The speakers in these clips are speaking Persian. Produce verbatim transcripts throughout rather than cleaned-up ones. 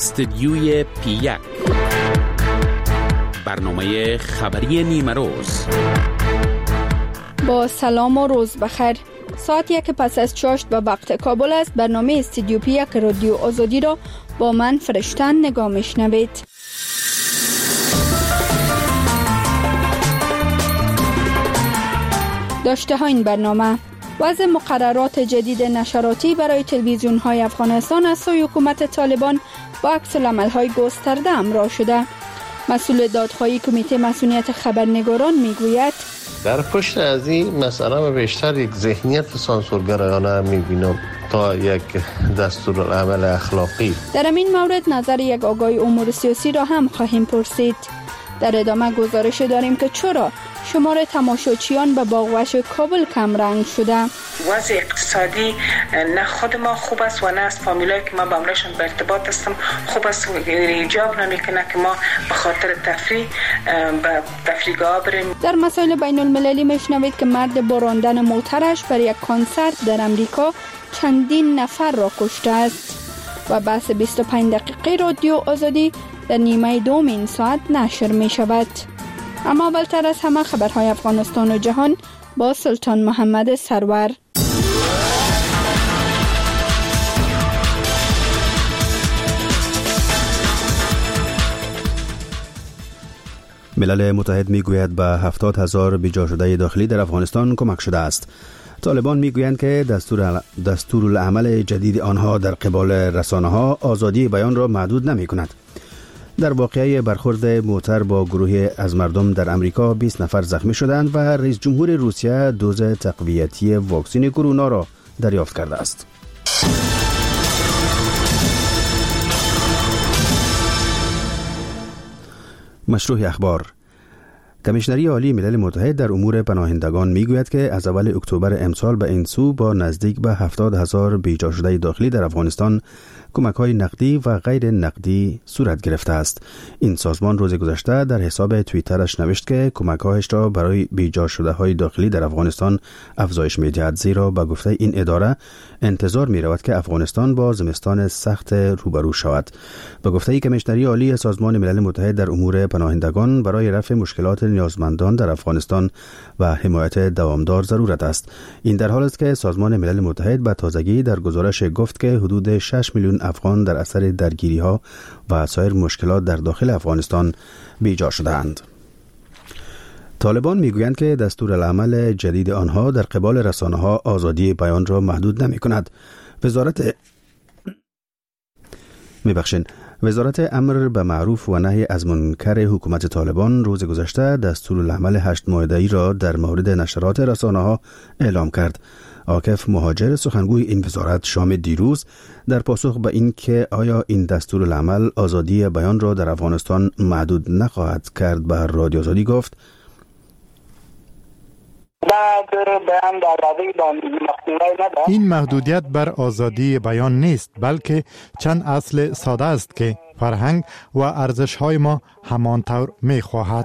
استدیوی پی یک، برنامه خبری نیمه روز. با سلام و روز بخیر. ساعت یک پس از چاشت به وقت کابل است. برنامه استدیو پی یک رادیو آزادی را با من فرشتن نگاه میشنوید. داشته ها این برنامه: وضع مقررات جدید نشراتی برای تلویزیون های افغانستان از سوی حکومت طالبان با عکس العمل های گسترده امرا شده. مسئول دادخواهی کمیته مسئولیت خبرنگاران میگوید در پشت از این مسئله بیشتر یک ذهنیت سانسورگرایانه میبینم تا یک دستورالعمل اخلاقی. در این مورد نظر یک آگاه امور سیاسی را هم خواهیم پرسید. در ادامه گزارش داریم که چرا شمار تماشاچیان به باغوش کابل کم رنگ شده. وضع اقتصادی نه خود ما خوب است و نه از فامیلایی که ما با امرشان به ارتباط هستم خوب است و ایجاب نمیکنه که ما به خاطر تفریح به تفریحگاه بریم. در مسائل بین المللی میشنوید که مرد باراندن موترش برای یک کنسرت در امریکا چندین نفر را کشته است. و بحث بیست و پنج دقیقه رادیو آزادی در نیمه دوم این ساعت نشر می شود. اما اولتر از همه خبرهای افغانستان و جهان با سلطان محمد سرور. ملل متحد میگوید به هفتاد هزار بیجا شده داخلی در افغانستان کمک شده است. طالبان میگویند که دستور دستورالعمل جدید آنها در قبال رسانه‌ها آزادی بیان را محدود نمی کند. در واقعه برخورد موتر با گروهی از مردم در امریکا بیست نفر زخمی شدند و رئیس جمهور روسیه دوز تقویتی واکسن کرونا را دریافت کرده است. مشروع اخبار. کمیشنری عالی ملل متحد در امور پناهندگان میگوید که از اول اکتبر امسال به این سو با نزدیک به هفتاد هزار بیجا شده داخلی در افغانستان کمک‌های نقدی و غیر نقدی صورت گرفته است. این سازمان روز گذشته در حساب توییترش نوشت که کمک‌هایش را برای بیجا شده‌های داخلی در افغانستان افزایش می‌دهد، زیرا به گفته این اداره انتظار می‌رود که افغانستان با زمستان سخت روبرو شود. به گفته کمیشنری عالی سازمان ملل متحد در امور پناهندگان برای رفع مشکلات نیازمندان در افغانستان و حمایت دوامدار ضرورت است. این در حالی است که سازمان ملل متحد به تازگی در گزارش گفت که حدود شش میلیون افغان در اثر درگیری‌ها و سایر مشکلات در داخل افغانستان بیجا شده‌اند. طالبان میگویند که دستورالعمل جدید آنها در قبال رسانه‌ها آزادی بیان را محدود نمی‌کند. وزارت میبخشین وزارت امر به معروف و نهی از منکر حکومت طالبان روز گذشته دستورالعمل هشت ماده‌ای را در مورد نشرات رسانه‌ها اعلام کرد. عاکف مهاجر سخنگوی این وزارت شام دیروز در پاسخ به این که آیا این دستورالعمل آزادی بیان را در افغانستان محدود نخواهد کرد به رادیو آزادی گفت این محدودیت بر آزادی بیان نیست، بلکه چند اصل ساده است که فرهنگ و ارزش‌های ما همانطور می‌خواهد.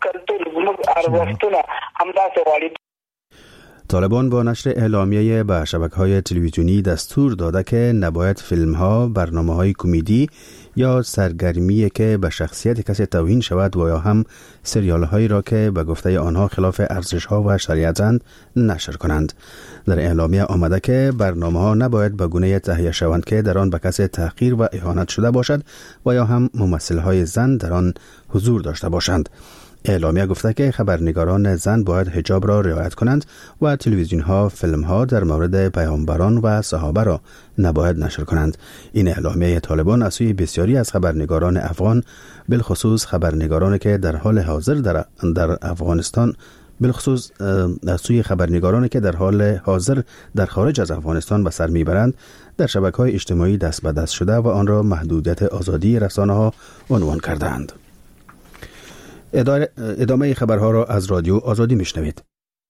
طالبان با نشر اعلامیه به شبکه‌های تلویزیونی دستور داده که نباید فیلم‌ها، برنامه‌های کمدی یا سرگرمی که به شخصیت کسی توهین شود و یا هم سریال‌هایی را که به گفته آنها خلاف ارزش‌ها و شریعت‌اند نشر کنند. در اعلامیه آمده که برنامه‌ها نباید به گونه تهیه شوند که در آن به کسی تحقیر و اهانت شده باشد و یا هم ممثل‌های زن در آن حضور داشته باشند. اعلامیه گفته که خبرنگاران زن باید حجاب را رعایت کنند و تلویزیون ها فیلم ها در مورد پیامبران و صحابه را نباید نشر کنند. این اعلامیه طالبان از سوی بسیاری از خبرنگاران افغان، بالخصوص خبرنگارانی که در حال حاضر در, در افغانستان بالخصوص از سوی خبرنگارانی که در حال حاضر در خارج از افغانستان به سر میبرند، در شبکه‌های اجتماعی دست به دست شده و آن را محدودیت آزادی رسانه ها عنوان کردند. ادامه خبرها را از رادیو آزادی میشنوید.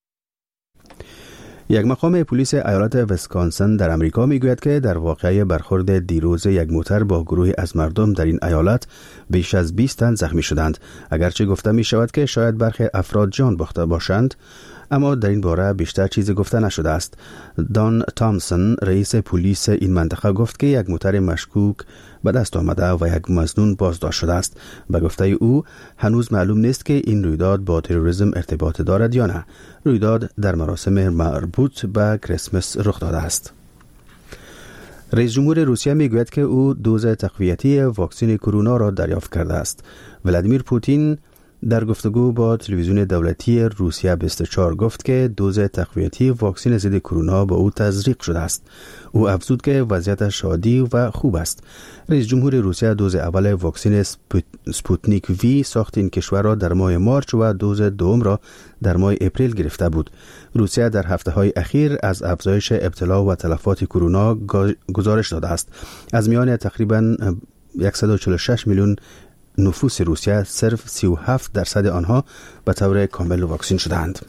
یک مقام پلیس ایالت ویسکانسن در امریکا میگوید که در واقعه برخورد دیروز یک موتر با گروهی از مردم در این ایالت بیش از بیست تن زخمی شدند. اگرچه گفته می شود که شاید برخی افراد جان باخته باشند، اما در این باره بیشتر چیزی گفته نشده است. دان تامسون رئیس پلیس این منطقه گفت که یک موتر مشکوک به دست آمده و یک مظنون بازداشت شده است. به گفته او هنوز معلوم نیست که این رویداد با تروریسم ارتباط دارد یا نه. رویداد در مراسم مربوط به کریسمس رخ داده است. رئیس جمهور روسیه میگوید که او دوز تقویتی واکسن کرونا را دریافت کرده است. ولادیمیر پوتین در گفتگو با تلویزیون دولتی روسیه بیست و چهار گفت که دوز تقویتی واکسن ضد کرونا با او تزریق شده است. او افزود که وضعیتش عادی و خوب است. رئیس جمهور روسیه دوز اول واکسن سپوتنیک وی ساخت این کشور را در ماه مارچ و دوز دوم را در ماه اپریل گرفته بود. روسیه در هفته‌های اخیر از افزایش ابتلا و تلفات کرونا گزارش داده است. از میان تقریباً صد و چهل و شش میلیون نفوس روسیه صرف سی و هفت درصد آنها به طور کامل واکسین شدند.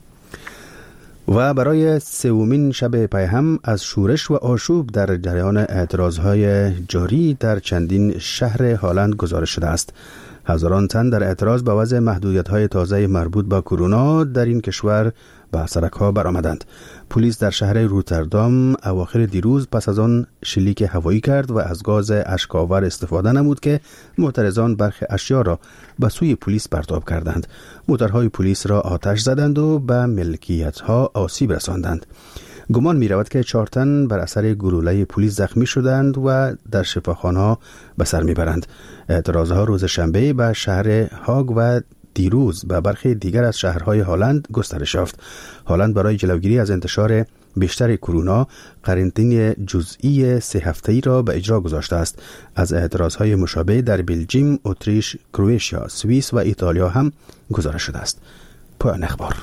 و برای سومین شب پی هم از شورش و آشوب در جریان اعتراضهای جاری در چندین شهر هالند گزارش شده است. هزاران تن در اعتراض به وضع محدودیت‌های تازه مربوط به کرونا در این کشور به سرک‌ها برآمدند. پلیس در شهر روتردام اواخر دیروز پس از آن شلیک هوایی کرد و از گاز اشک‌آور استفاده نمود که معترضان برخی اشیا را به سوی پلیس پرتاب کردند. موترهای پلیس را آتش زدند و به ملکیت‌ها آسیب رساندند. گمان می رود که چهار تن بر اثر گلوله پلیس زخمی شدند و در شفاخانه‌ها به سر می برند. اعتراضها روز شنبه به شهر هاگ و دیروز به برخی دیگر از شهرهای هالند گسترش یافت. هالند برای جلوگیری از انتشار بیشتر کرونا قرنطینه جزئی سه هفته‌ای را به اجرا گذاشته است. از اعتراضهای مشابه در بلژیم، اتریش، کرواتیا، سوئیس و ایتالیا هم گزارش شده است. پایان اخبار.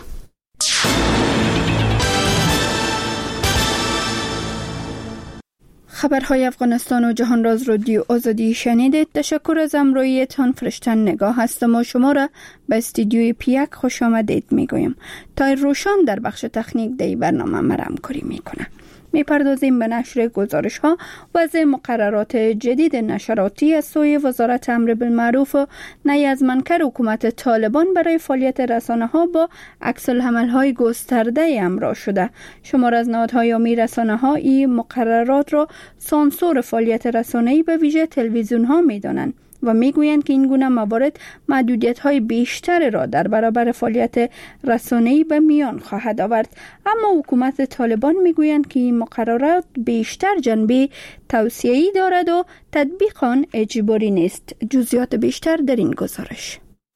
خبرهای افغانستان و جهان راز رادیو آزادی شنیدید. تشکر از همراهیتان. فرشتن نگاه هستم و شما را به استودیوی پیک خوش آمدید میگویم. تایر روشان در بخش تکنیک دی برنامه مرا همکاری میکنه. میپردازیم به نشر گزارش ها وضع مقررات جدید نشراتی از سوی وزارت امر بالمعروف و نهی از منکر حکومت طالبان برای فعالیت رسانه ها با عکس العمل های گسترده همراه شده. شمار از نهادهای عمومی رسانه ها این مقررات را سانسور فعالیت رسانه‌ای به ویژه تلویزیون ها میدانند و میگویند که این گونه موارد محدودیت‌های بیشتر را در برابر فعالیت رسانه‌ای به میان خواهد آورد. اما حکومت طالبان میگویند که این مقررات بیشتر جنبه توصیه‌ای دارد و تطبیق آن اجباری نیست. جزئیات بیشتر در این گزارش.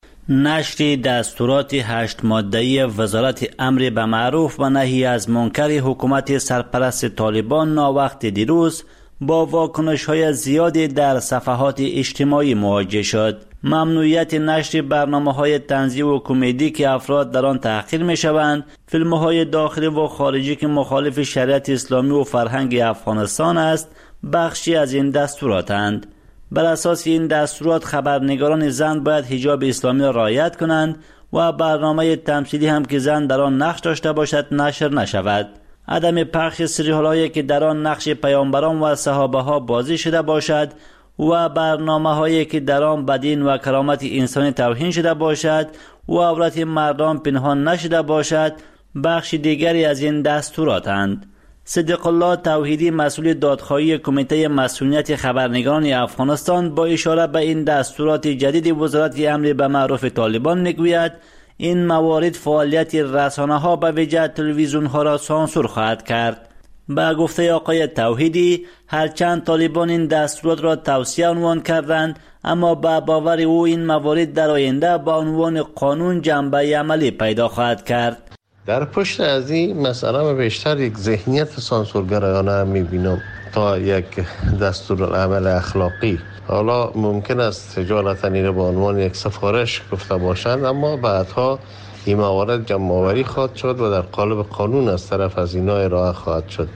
نشر دستورات هشت ماده‌ای وزارت امر به معروف و نهی از منکر حکومت سرپرست طالبان ناوقت دیروز با واکنش‌های زیادی در صفحات اجتماعی مواجه شد. ممنوعیت نشر برنامه‌های طنزی و کمدی که افراد در آن تحقیر می‌شوند، فیلم‌های داخلی و خارجی که مخالف شریعت اسلامی و فرهنگ افغانستان است، بخشی از این دستوراتند. بر اساس این دستورات خبرنگاران زن باید حجاب اسلامی را رعایت کنند و برنامه تمثیلی هم که زن در آن نقش داشته باشد نشر نشود. عدم پخش سریال‌هایی که در آن نقش پیامبران و صحابه ها بازی شده باشد و برنامه‌هایی که در آن به دین و کرامت انسانی توهین شده باشد و عورت مردان پنهان نشده باشد بخش دیگری از این دستوراتند. صدیق الله توحیدی مسئول دادخواهی کمیته مسئولیت خبرنگاران افغانستان با اشاره به این دستورات جدید وزارت امر به معروف طالبان میگوید این موارد فعالیت رسانه ها به ویژه تلویزیون ها را سانسور خواهد کرد. به گفته آقای توحیدی هرچند طالبان این دستورات را توصیه عنوان کردند اما به باور او این موارد در آینده با عنوان قانون جنبه عملی پیدا خواهد کرد. در پشت از این مسئله بیشتر یک ذهنیت سانسورگرایانه میبینم تا یک دستورالعمل اخلاقی. حالا ممکن است اجالتا این به عنوان یک سفارش گفته باشند اما بعدها این موارد جمع‌آوری خواهد شد و در قالب قانون از طرف از اینا ارائه خواهد شد.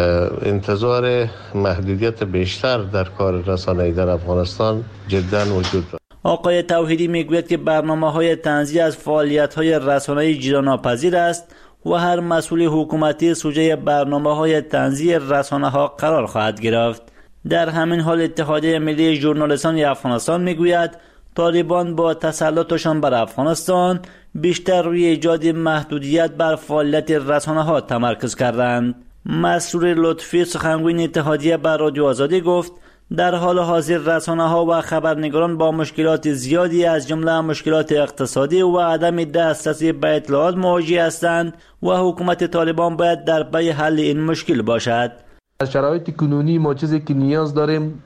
انتظار محدودیت بیشتر در کار رسانه‌ای در افغانستان جدا وجود دارد. آقای توحیدی میگوید که برنامه‌های طنزی از فعالیت‌های رسانه‌ای جداناپذیر است و هر مسئول حکومتی سوژه برنامه‌های طنزی رسانه‌ها قرار خواهد گرفت. در همین حال اتحادیه ملی ژورنالیستان افغانستان میگوید طالبان با تسلطشان بر افغانستان بیشتر روی ایجاد محدودیت بر فعالیت رسانه‌ها تمرکز کردند. مسرور لطفی سخنگوی اتحادیه بر رادیو آزادی گفت در حال حاضر رسانه‌ها و خبرنگاران با مشکلات زیادی از جمله مشکلات اقتصادی و عدم دسترسی به اطلاعات مواجه هستند و حکومت طالبان باید در پی حل این مشکل باشد. از شرایط کنونی ما چیزی که نیاز داریم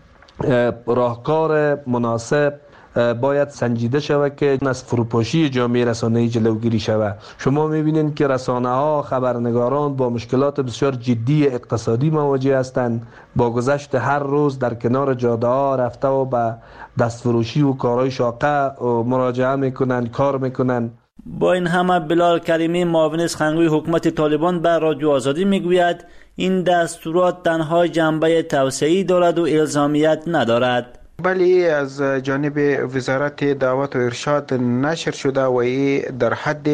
راهکار مناسب باید سنجیده شود که از فروپاشی جامعه رسانه‌ای جلوگیری شود. شما می‌بینید که رسانه‌ها، خبرنگاران با مشکلات بسیار جدی اقتصادی مواجه هستند. با گذشت هر روز در کنار جاده‌ها رفته و به دستفروشی و کارهای شاقه مراجعه میکنند، کار میکنند. با این همه بلال کریمی معاون سخنگوی حکومت طالبان بر رادیو آزادی میگوید این دستورات تنها جنبه توسعه‌ای دارد و الزامیت ندارد. بلی از جانب وزارت دعوت و ارشاد نشر شده و این در حد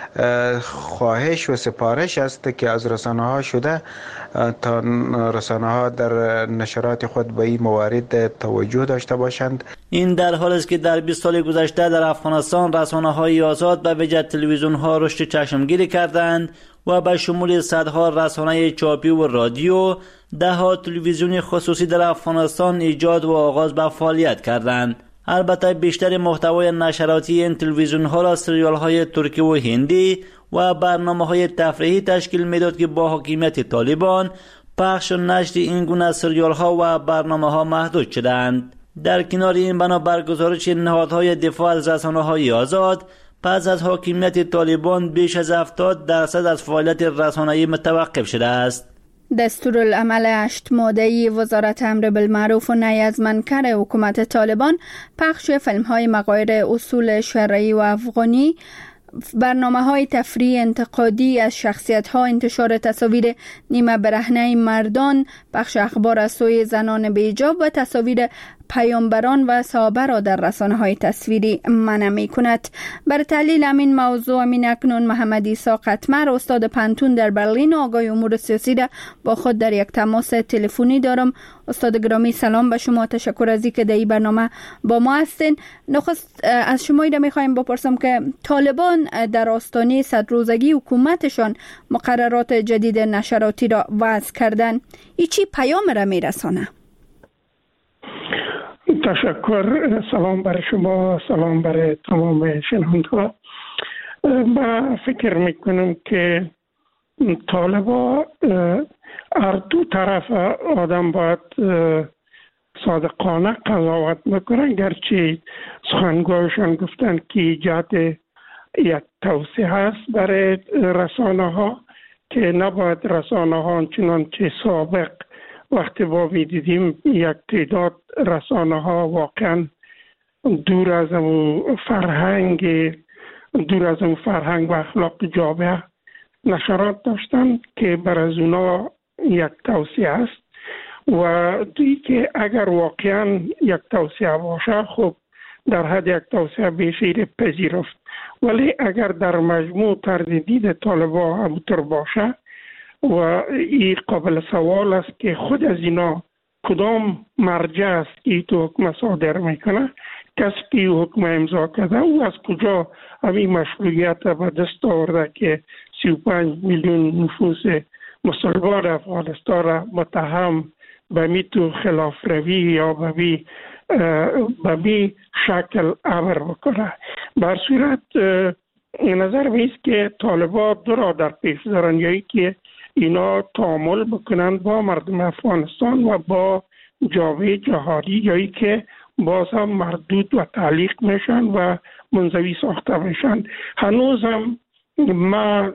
خواهش و سفارش است که از رسانه ها شده تا رسانه ها در نشرات خود به این موارد توجه داشته باشند. این در حال است که در بیست سال گذشته در افغانستان رسانه های آزاد و ویژه تلویزیون ها رشد چشمگیری کردند و به شمول صدها رسانه چاپی و رادیو، ده ها تلویزیون خصوصی در افغانستان ایجاد و آغاز به فعالیت کردند. البته بیشتر محتوای نشراتی این تلویزیون ها را سریال های ترکی و هندی و برنامه های تفریحی تشکیل میداد که با حاکمیت طالبان پخش و نشر این گونه سریال ها و برنامه ها محدود شدند. در کنار این بنا بر گزارش نهادهای دفاع از رسانه های آزاد، پس از حاکمیت طالبان بیش از هفتاد درصد از فعالیت رسانه‌ای متوقف شده است. دستورالعمل هشت ماده‌ای وزارت امر بالمعروف و نهی از منکر حکومت طالبان پخش فیلم‌های مغایر اصول شرعی و افغانی، برنامه‌های تفریحی انتقادی از شخصیت‌ها، انتشار تصاویر نیمه برهنه مردان، پخش اخبار از سوی زنان بی‌حجاب و تصاویر پیامبران و صحابه را در رسانه‌های تصویری منع می‌کند. بر تحلیل همین موضوع امین اکنون محمد عیسی قطمر، استاد پنتون در برلین و آگاه امور سیاسی را با خود در یک تماس تلفنی دارم. استاد گرامی سلام به شما، تشکر از اینکه در این برنامه با ما هستین. نخست از شما ایده می‌خوایم بپرسم که طالبان در آستانه صد روزگی حکومتشان مقررات جدید نشراتی را وضع کردن، این چی پیام را میرسانه؟ تشکر. سلام برای شما، سلام برای تمام شنوندگان. من فکر میکنم که طالبا هر دو طرف آدم باید صادقانه قضاوت میکنن، گرچه سخنگویشان گفتن که ایجاد یک توسعه هست برای رسانه ها که نباید رسانه ها چنان که سابق وقتی با دیدیم یک تعداد رسانه ها واقعا دور از اون فرهنگ دور از اون فرهنگ و اخلاق جامعه نشرات داشتن که بر از اونا یک توصیه است و دیگه که اگر واقعا یک توصیه باشه خب در حد یک توصیه بشیر پذیرفت، ولی اگر در مجموع طرز دید طالبا همونطور باشه و این قابل سوال است که خود از اینا کدام مرجع است که تو حکم صادر میکنه، کسی که حکم امضا کرده او از کجا همین مشروعیت به دست آورده که سی و پنج میلیون نفوس مسلمان افغانستان را متهم به می تو خلاف روی یا به می به می شکل امر بکنه. بر صورت این نظر میست که طالبان دو را در پیش دارن، یکی که اینا تعامل بکنن با مردم افغانستان و با جامعه جهانی، یا که باز هم مردود و تعلیق میشن و منزوی ساخته میشن. هنوز هم ما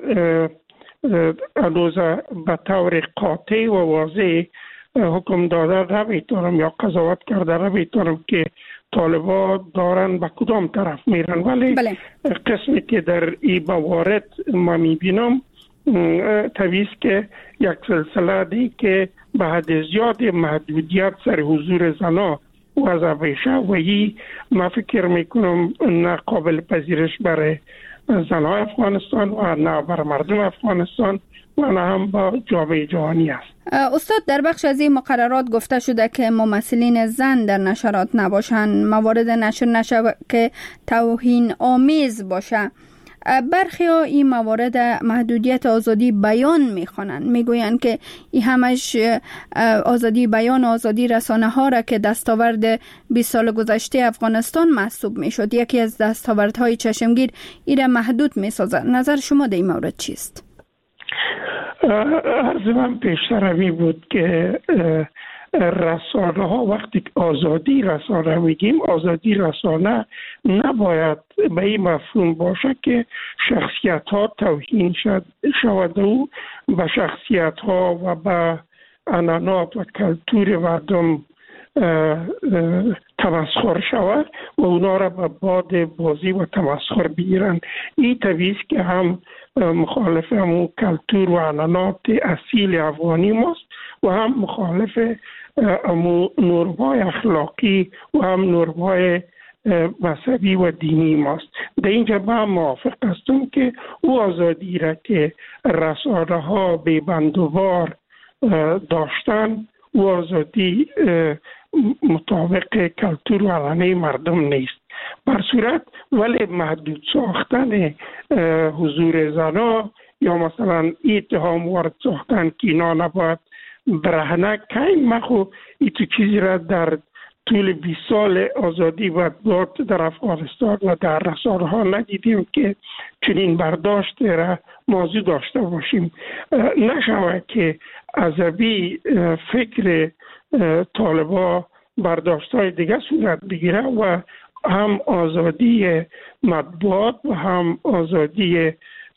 هنوز به طور قاطع و واضح حکم داده نمیتونم یا قضاوت کرده نمیتونم که طالبان دارن به کدام طرف میرن، ولی بله. قسمی که در این موارد ما میبینم طبیعی است که یک سلسله دی که به حد زیاد محدودیت سر حضور زنا وضع بشه و این ما فکر میکنم ناقابل پذیرش برای زنهای افغانستان و نه بر مردم افغانستان و نه هم با جامعه جهانی است. استاد، در بخش از این مقررات گفته شده که ممثلین زن در نشرات نباشند، موارد نشر نشه که توهین آمیز باشه. برخی ها این موارد محدودیت آزادی بیان میخوانند، میگویند که این همش آزادی بیان و آزادی رسانه ها را که دستاورد بیست سال گذشته افغانستان محسوب میشد، یکی از دستاوردهای چشمگیر این را محدود میسازد. نظر شما در این مورد چیست؟ عرض من پیشتر همی بود که رسانه ها وقتی که آزادی رسانه میگیم، آزادی رسانه نباید به این مفهوم باشه که شخصیت ها توهین شود و به شخصیت ها و به عنعنات و کلتور مردم تمسخر شود و اونا را به باد بازی و تمسخر بگیرند. این طبیعی است که هم مخالف همون کلتور و عنعنات اصیل افغانی ماست و هم مخالف همون نورم‌های اخلاقی و هم نورم‌های مذهبی و دینی ماست. در اینجا من موافق هستم که او آزادی را که رسانه ها به بندوبار داشتن و آزادی مطابق کلتور و عنعنه مردم نیست. بر صورت ولی محدود ساختن حضور زنا یا مثلا اتهام وارد ساختن که اینا نباید برهنه کنیم، ما خو ای تو چیزی را در طول بیست سال آزادی و مطبوعات در افغانستان و در رسانه ها ندیدیم که چنین برداشت را موضوع داشته باشیم. نشود که عصبی فکر طالبا برداشت های دیگه صورت بگیره و هم آزادی مطبوعات و هم آزادی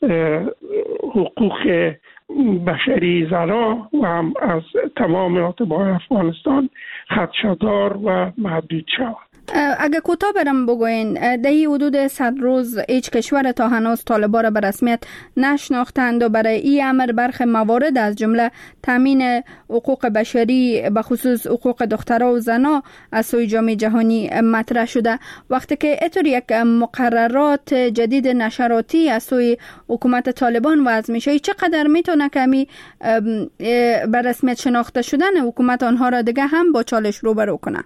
حقوق بشری زنا و هم از تمام اتباع افغانستان خدشه‌دار و محدود شود. اگه کوتاه برم بگوین، در این حدود صد روز هیچ کشور تا هنوز طالبان را به رسمیت نشناختند و برای این امر برخی موارد از جمله تامین حقوق بشری به خصوص حقوق دخترها و زنها از سوی جامعه جهانی مطرح شده. وقتی که اینطور یک مقررات جدید نشراتی از سوی حکومت طالبان وضع میشه، چقدر میتونه کمی به رسمیت شناخته شدن حکومت آنها را دیگه هم با چالش روبرو کنه؟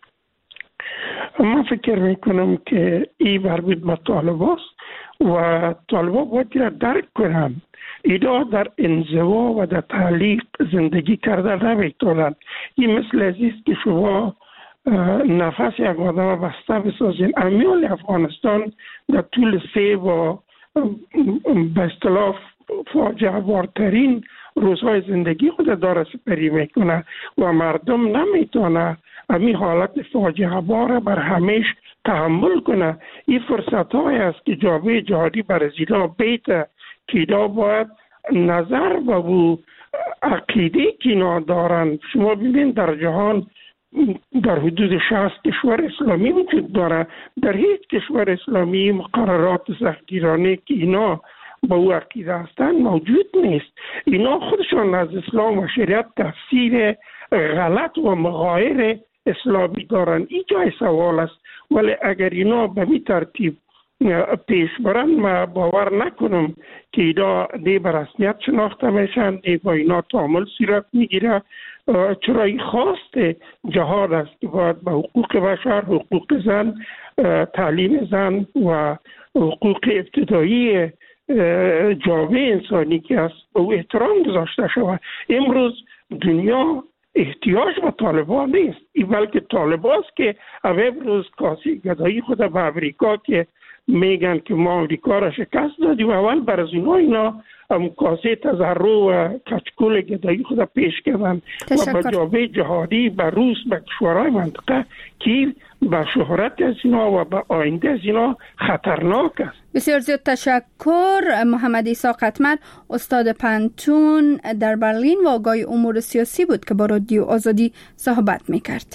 من فکر میکنم که این مربوط به طالباست و طالبا باید را درک کنن. اینا در انزوا و در تعلیق زندگی کرده نمیتونن. این مثل ازیست که شما نفس یک آدم بسته بسازین. امیال افغانستان در طول سه و به اصطلاح فاجعه بارترین روزهای زندگی خود داره سپری میکنه و مردم نمیتونه امی حالت فاجعه بار بر همیش تحمل کنه. این فرصت های است که جامعه جهانی بر زینا بیت که اینا باید نظر به او عقیده که اینا دارن. شما ببین در جهان در حدود شصت کشور اسلامی وجود داره، در هیچ کشور اسلامی مقررات سختگیرانه که اینا با او عقیده هستن موجود نیست. اینا خودشان از اسلام و شریعت تفسیر غلط و مغایر اسلامی دارن. این جای سوال است. ولی اگر اینا به می ترتیب پیش برن، ما باور نکنم که اینا دی به رسمیت شناخته میشن، دی با اینا تعامل صورت میگیره. چرا این خواست جهاد است که باید به حقوق بشر، حقوق زن، تعلیم زن و حقوق ابتدایی جامعه انسانی که است به او احترام گذاشته شود. امروز دنیا احتیاج به طالبان نیست، این بلکه طالباست که امروز کاسه گدایی خود به امریکا که میگن که ما امریکا را شکست دادیم، اول بر از اینا اینا هم کاسه تضرع و کچکول گدایی خود پیش کردن و به جامعه جهانی، به روس، به کشورهای منطقه که به شهرت از اینا و به آینده از اینا خطرناک است. بسیار زیاد تشکر. محمد عیسی قطمر، استاد پنتون در برلین و آگاه امور سیاسی بود که با رادیو آزادی صحبت میکرد.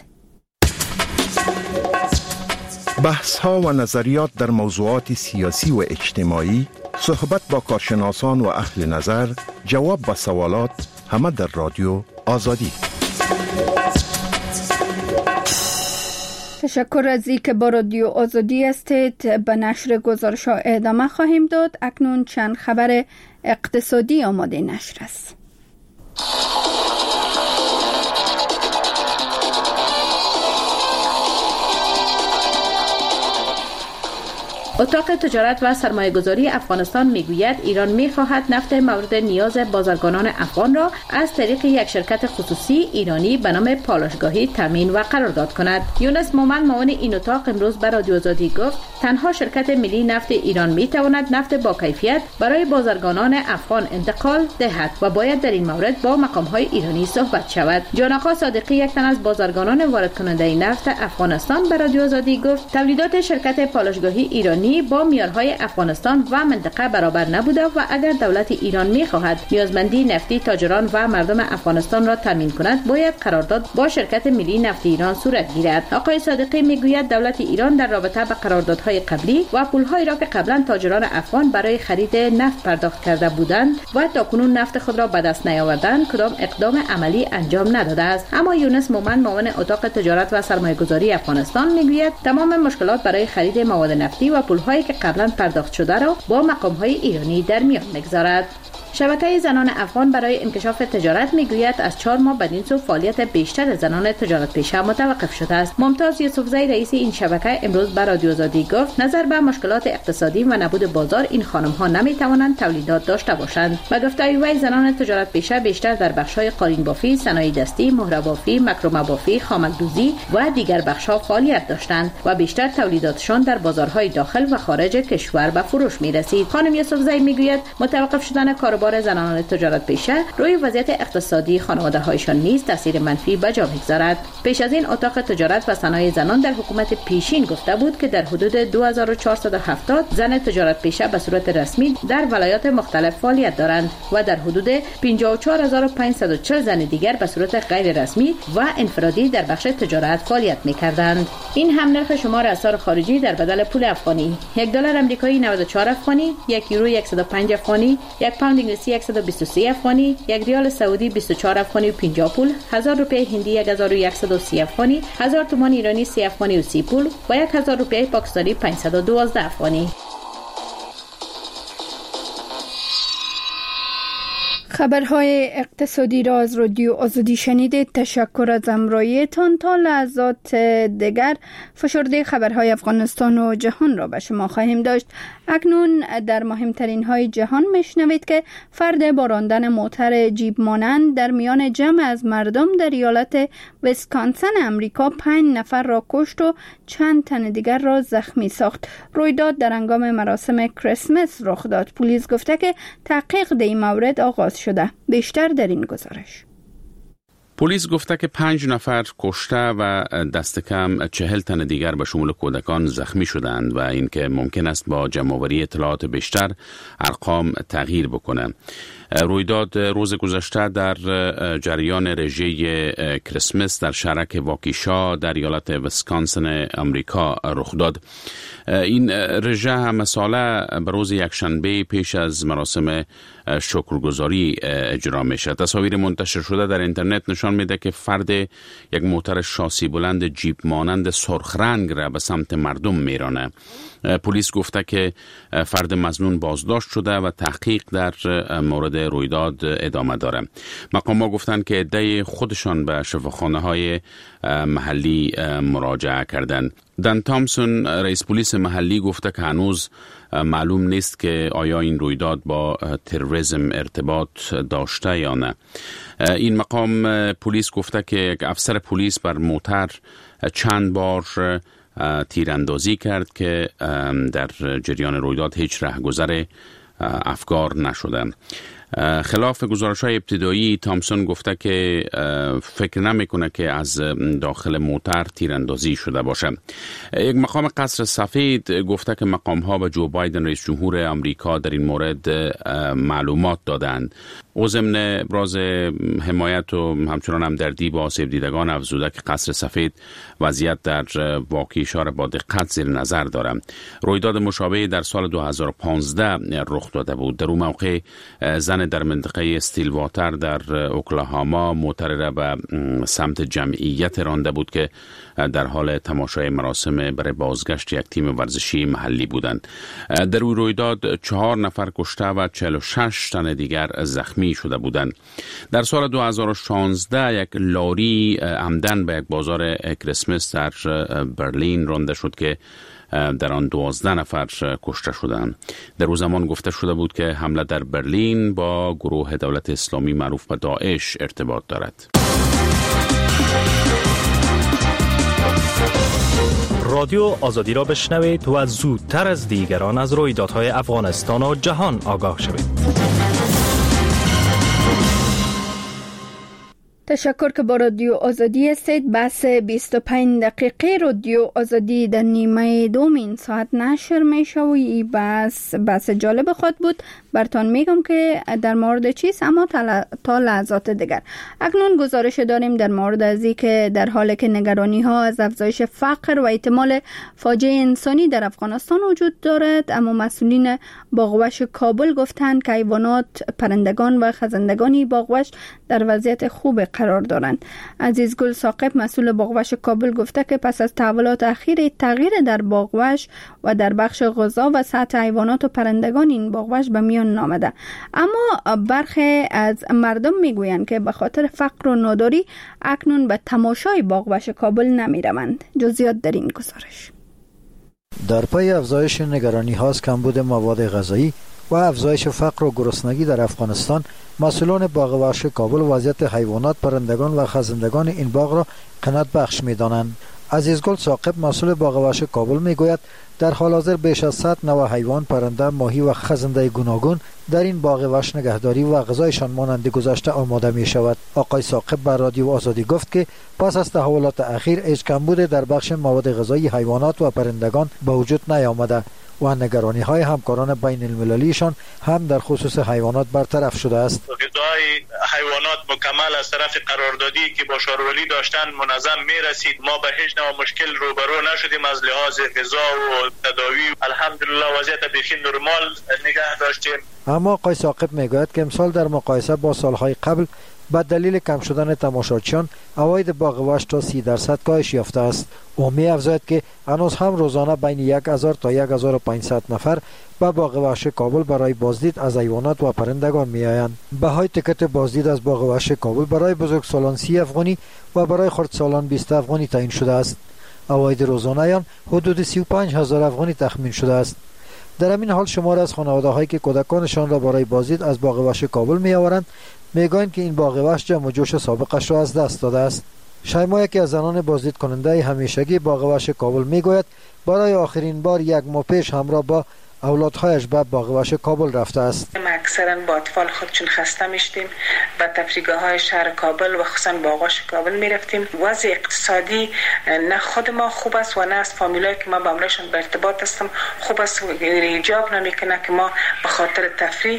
بحث ها و نظریات در موضوعات سیاسی و اجتماعی، صحبت با کارشناسان و اهل نظر، جواب به سوالات، همه در رادیو آزادی. تشکر از اینکه با رادیو آزادی هستید. به نشر گزارش ها ادامه خواهیم داد. اکنون چند خبر اقتصادی آماده نشر است. اتاق تجارت و سرمایه‌گذاری افغانستان میگوید ایران می‌خواهد نفت مورد نیاز بازرگانان افغان را از طریق یک شرکت خصوصی ایرانی به نام پالایشگاهی تامین و قرارداد کند. یونس مومن معاون این اتاق امروز به رادیو آزادی گفت تنها شرکت ملی نفت ایران می‌تواند نفت با کیفیت برای بازرگانان افغان انتقال دهد و باید در این مورد با مقام‌های ایرانی صحبت شود. جان آقا صادقی، یک تن از بازرگانان وارد کننده نفت افغانستان، به رادیو آزادی گفت تولیدات شرکت پالایشگاهی ایرانی با معیارهای افغانستان و منطقه برابر نبوده و اگر دولت ایران می‌خواهد نیازمندی نفتی تاجران و مردم افغانستان را تامین کند باید قرارداد با شرکت ملی نفت ایران صورت گیرد. آقای صادقی میگوید دولت ایران در رابطه با قراردادهای قبلی و پول‌هایی را که قبلا تاجران افغان برای خرید نفت پرداخت کرده بودند و تاکنون نفت خود را به دست نیاوردند کدام اقدام عملی انجام نداده است. اما یونس مومن معاون اتاق تجارت و سرمایه‌گذاری افغانستان میگوید تمام مشکلات برای خرید مواد نفتی و پول‌هایی که قبلا پرداخت شده را با مقام‌های ایرانی در میان می‌گذارد. شبکه زنان افغان برای انکشاف تجارت میگوید از چهار ماه بدین سو فعالیت بیشتر زنان تجارت پیشه متوقف شده است. ممتاز یوسفزئی رئیس این شبکه امروز به رادیو آزادی گفت نظر به مشکلات اقتصادی و نبود بازار این خانم‌ها نمی‌توانند تولیدات داشته باشند. به گفته وی زنان تجارت پیشه بیشتر در بخش‌های قالین بافی، صنایع دستی، مهره بافی، مکرمه بافی، خامک‌دوزی و دیگر بخش‌ها فعالیت داشتند و بیشتر تولیداتشان در بازارهای داخل و خارج کشور به فروش می‌رسید. خانم یوسفزئی میگوید متوقف شدن کاروبار زنان تجارت پیشه روی وضعیت اقتصادی خانواده‌هایشان نیز تاثیر منفی به جا می‌گذارد. پیش از این اتاق تجارت و صنایع زنان در حکومت پیشین گفته بود که در حدود دو هزار و چهارصد و هفتاد زن تجارت پیشه به صورت رسمی در ولایات مختلف فعالیت دارند و در حدود پنجاه و چهار هزار و پانصد و چهل زن دیگر به صورت غیر رسمی و انفرادی در بخش تجارت فعالیت می‌کردند. این هم نرخ شمار اسعار خارجی در بدل پول افغانی: یک دلار آمریکایی نود و چهار افغانی، یک یورو صد و پنج افغانی، یک پوند انگلیسی صد و بیست و سه افغانی، یک ریال سعودی بیست و چهار افغانی و پنجاه پول، هزار روپیه هندی یک هزار و صد و سی افغانی، هزار تومان ایرانی سه افغانی و سی پول و یک هزار روپیه پاکستانی پانصد و دوازده افغانی. خبرهای اقتصادی را از رادیو آزادی شنیدید. تشکر از همراهیتان. تا لحظات دیگر فشرده خبرهای افغانستان و جهان را به شما خواهیم داشت. اکنون در مهمترین های جهان میشنوید که فرد با راندن موتر جیب مانند در میان جمع از مردم در ایالت ویسکانسن امریکا پنج نفر را کشت و چند تن دیگر را زخمی ساخت. رویداد در هنگام مراسم کریسمس رخ داد. پلیس گفته که تحقیق در این مورد آغاز شده. بیشتر در این گزارش. پلیس گفته که پنج نفر کشته و دست کم چهل تن دیگر به شمول کودکان زخمی شدند و اینکه ممکن است با جمع‌آوری اطلاعات بیشتر ارقام تغییر بکنه. رویداد روز گذشته در جریان رژه کریسمس در شهرک واکیشا در ایالت ویسکانسن آمریکا رخ داد. این رژه هم ساله به روز یکشنبه پیش از مراسم شکرگزاری اجرا میشه. تصاویر منتشر شده در اینترنت نشان میده که فرد یک موتر شاسی بلند جیب مانند سرخ رنگ را به سمت مردم میرانه. پلیس گفته که فرد مظنون بازداشت شده و تحقیق در مورد رویداد ادامه داره. مقام‌ها گفتند که عده خودشان به شفاخانه‌های محلی مراجعه کردند. دن تامسون رئیس پلیس محلی گفته که هنوز معلوم نیست که آیا این رویداد با تروریسم ارتباط داشته یا نه. این مقام پلیس گفته که یک افسر پلیس بر موتر چند بار تیراندازی کرد که در جریان رویداد هیچ رهگذر افکار نشده. خلاف گزارش‌های ابتدایی تامسون گفته که فکر نمی‌کنه که از داخل موتر تیراندازی شده باشه. یک مقام قصر سفید گفته که مقام‌ها به جو بایدن رئیس جمهور آمریکا در این مورد معلومات دادند. او ضمن ابراز حمایت و همچنان همدردی با آسیب دیدگان افزوده که قصر سفید وضعیت در واکیشا را با دقت زیر نظر دارد. رویداد مشابه در سال دو هزار و پانزده رخ داده بود. در اون موقع زن خانه در منطقه استیل واتر در اوکلاهاما موتر را به سمت جمعیت رانده بود که در حال تماشای مراسم برای بازگشت یک تیم ورزشی محلی بودند. در روی رویداد چهار نفر کشته و چهل و شش تن دیگر زخمی شده بودند. در سال دو هزار و شانزده یک لاری عمدن به یک بازار کریسمس در برلین رانده شد که در آن دوازده نفر کشته شدند. در او زمان گفته شده بود که حمله در برلین با گروه دولت اسلامی معروف به داعش ارتباط دارد. رادیو آزادی را بشنوید و زودتر از دیگران از رویدادهای افغانستان و جهان آگاه شوید. تشکر که با رادیو آزادی هستید. بحث بیست و پنج دقیقه رادیو آزادی در نیمه دوم این ساعت نشر می شود. این بحث بحث جالب خود بود. براتون میگم که در مورد چیست، اما تا لحظات دیگر. اکنون گزارش داریم در مورد ازی که در حالی که نگرانی ها از افزایش فقر و احتمال فاجعه انسانی در افغانستان وجود دارد، اما مسئولین باغوش کابل گفتند که حیوانات، پرندگان و خزندگان باغوش در وضعیت خوب قرار دارند. عزیزگل ثاقب مسئول باغوش کابل گفته که پس از تحولات اخیر تغییر در باغوش و در بخش غذا و سطح حیوانات و پرندگان این باغوش به میان نامده، اما برخی از مردم میگویند که به خاطر فقر و ناداری اکنون به تماشای باغوش کابل نمیروند. جزئیات در این گزارش. در پی افزایش نگرانی هاست کمبود مواد غذایی و افزایش فقر و گرسنگی در افغانستان، مسئولان باغ وحش کابل وضعیت حیوانات، پرندگان و خزندگان این باغ را قناعت بخش می دانند. عزیزگل ثاقب مسئول باغ وحش کابل می گوید در حال حاضر بیش از صد نوع حیوان، پرنده، ماهی و خزنده گوناگون در این باغ وحش نگهداری و غذایشان مانند گذشته آماده می شود. آقای ثاقب بر رادیو آزادی گفت که پس از تحولات اخیر هیچ کمبود در بخش مواد غذایی حیوانات و پرندگان به وجود نیامده و نگرانی های همکاران بین المللیشان هم در خصوص حیوانات برطرف شده است. غذای حیوانات مکمل از طرف قراردادی که با شارولی داشتن منظم می رسید. ما به هیچ نوع مشکل روبرو نشدیم از لحاظ غذا و تداوی. الحمدلله وضعیت بخی نرمال نگه داشتیم. اما آقای ثاقب میگوید که امسال در مقایسه با سالهای قبل به دلیل کم شدن تماشاچیان عواید باغ وحش تا سی درصد کاهش یافته است. او می افزاید که هنوز هم روزانه بین یک هزار تا یک هزار و پانصد نفر به باغ وحش کابل برای بازدید از حیوانات و پرندگان می آیند. بهای تکت بازدید از باغ وحش کابل برای بزرگسالان سی افغانی و برای خردسالان بیست افغانی تعیین شده است. عواید روزانه آن حدود سی و پنج هزار افغانی تخمین شده است. در همین حال شمار از خانواده هایی که کودکانشان را برای بازدید از باغ وحش کابل می آورند میگویند که این باغ وحش جمع و جوش سابقش را از دست داده است. شایما یکی از زنان بازدید کننده همیشگی باغ وحش کابل میگوید برای آخرین بار یک ماه پیش همراه با اولادهایش به باغ وحش کابل رفته است. ما اکثرا با اطفال خود چون خسته میشتیم به تفریحگاه های شهر کابل و خصوصا باغ وحش کابل میرفتیم. وضع اقتصادی نه خود ما خوب است و نه از فامیلایی که ما با امرشان به ارتباط هستم خوب است. ایجاب نمیکنه که ما به خاطر تفریح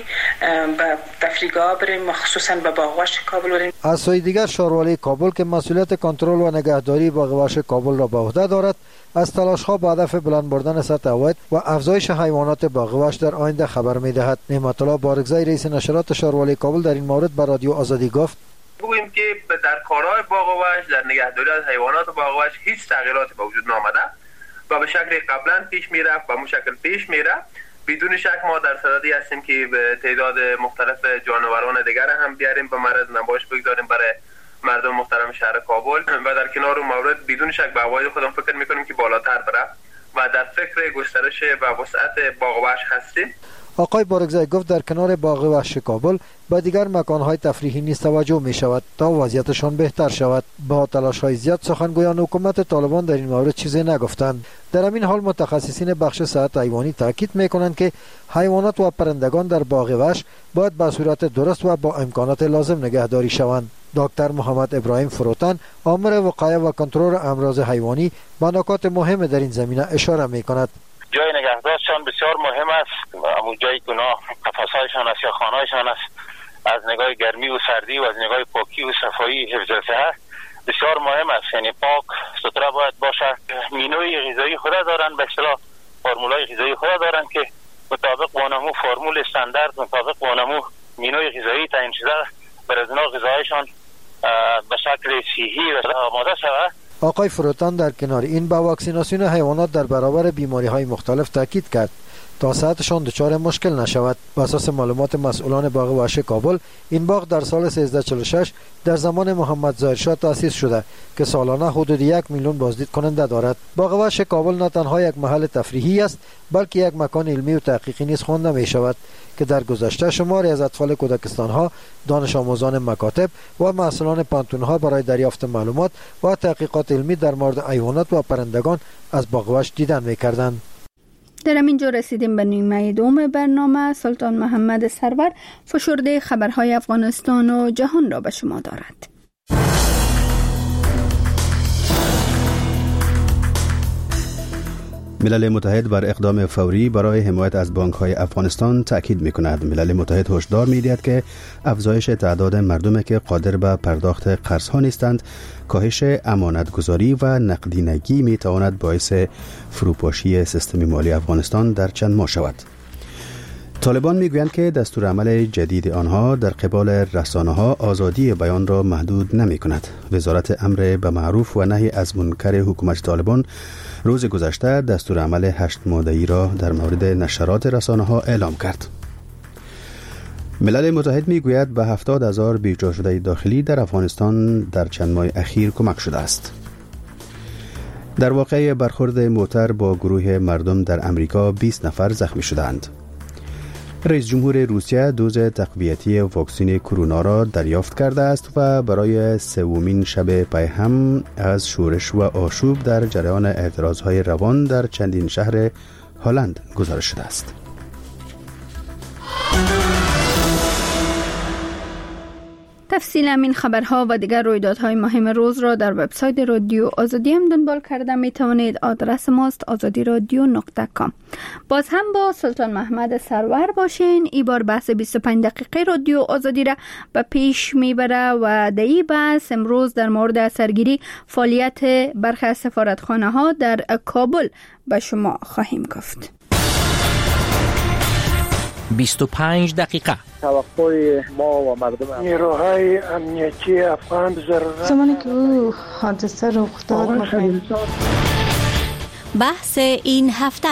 به تفریحگاه بریم، خصوصا به باغ وحش کابل بریم. از سوی دیگر شاروالی کابل که مسئولیت کنترل و نگهداری باغ وحش کابل را به عهده دارد، از تلاش‌ها به هدف بلند بردن سطح عواید و افزایش حیوانات باغ وحش در آینده خبر می‌دهد. نعمت الله بارگزای رئیس نشرات شاروالی کابل در این مورد به رادیو آزادی گفت: بگوییم که در کارهای باغ وحش، در نگهداری از حیوانات باغ وحش هیچ تغییراتی به وجود نآمده و به شکل قبلا پیش میرفت و به شکل پیش میره. بدون شک ما در صددی هستیم که به تعداد مختلف جانوران دیگر هم بیاریم به معرض نمایش بگذاریم برای مردم محترم شهر کابل و در کنار اون مورد بدون شک به عواید خودم فکر میکنیم که بالاتر بره و در فکر گسترش و وسعت باغ وحش هستیم. آقای بارگزای گفت در کنار باغ وحش کابل به دیگر مکانهای تفریحی نیز توجه می شود تا وضعیتشان بهتر شود. با تلاش‌های زیاد سخنگویان حکومت طالبان در این مورد چیزی نگفتند. در همین حال متخصصین بخش صحت حیوانی تاکید می کنند که حیوانات و پرندگان در باغ وحش باید به صورت درست و با امکانات لازم نگهداری شوند. دکتر محمد ابراهیم فروتن، آمر وقایه و کنترل امراض حیوانی، به نکات مهم در این زمینه اشاره می کند. جای نگهداریشان بسیار مهم است. همون جایی که اونا قفس‌هایشان است یا خانه‌هایشان است، از نگاه گرمی و سردی و از نگاه پاکی و صفایی حفظ صحت بسیار مهم است. یعنی پاک ستره باید باشه. مینوی غذایی خود دارن، به اصطلاح فرمولای غذایی خود دارن که مطابق با نمو فرمول استاندارد، مطابق با نمو مینوی غذایی تا این چیزا بر از اونا غذایشان به شکل صحی و آماده شود. آقای فروتان در کنار این با واکسیناسیون حیوانات در برابر بیماری های مختلف تاکید کرد تا صحتشان دچار مشکل نشود. بر اساس معلومات مسئولان باغ وحش کابل، این باغ در سال سیزده چهل و شش در زمان محمد ظاهرشاه تأسیس شده که سالانه حدود یک میلیون بازدید کننده دارد. باغ وحش کابل نه تنها یک محل تفریحی است بلکه یک مکان علمی و تحقیقی نیز خوانده می شود که در گذشته شماری از اطفال کودکستان ها، دانش آموزان مکاتب و مسئولان پانتون ها برای دریافت معلومات و تحقیقات علمی در مورد حیوانات و پرندگان از باغ وحش دیدن می کردند. در همین جا رسیدیم به نیمه دوم برنامه. سلطان محمد سرور فشرده خبرهای افغانستان و جهان را به شما دارد. ملل متحد بر اقدام فوری برای حمایت از بانک‌های افغانستان تأکید می‌کند. ملل متحد هشدار می‌دهد که افزایش تعداد مردمی که قادر به پرداخت قرض‌ها نیستند، کاهش امانتگذاری و نقدینگی می‌تواند باعث فروپاشی سیستم مالی افغانستان در چند ماه شود. طالبان میگویند که دستورالعمل جدید آنها در قبال رسانه‌ها آزادی بیان را محدود نمی‌کند. وزارت امر به معروف و نهی از منکر حکومت طالبان روز گذشته دستورالعمل هشت ماده‌ای را در مورد نشرات رسانه‌ها اعلام کرد. ملل متحد میگوید به هفتاد هزار بیجا شده داخلی در افغانستان در چند ماه اخیر کمک شده است. در واقع برخورد موتر با گروه مردم در امریکا بیست نفر زخمی شدند. رئیس جمهور روسیه دوز تقویتی واکسن کرونا را دریافت کرده است و برای سومین شب پی هم از شورش و آشوب در جریان اعتراضهای روان در چندین شهر هلند گزارش شده است. تفصیل این خبرها و دیگر رویدادهای مهم روز را در وبسایت رادیو آزادی هم دنبال کرده می توانید. آدرس ماست آزادی رادیو نقطه کام. باز هم با سلطان محمد سرور باشین. این بار بحث بیست و پنج دقیقه رادیو آزادی را به پیش میبره و در این بحث امروز در مورد سرگیری فعالیت برخی از سفارتخانه ها در کابل به شما خواهیم گفت. بیست و پنج دقیقه توقع ما و مردم نیروهای امنیتی افغان ضرورت زمانی که او حادثه رخ داد مخیر. بحث این هفته.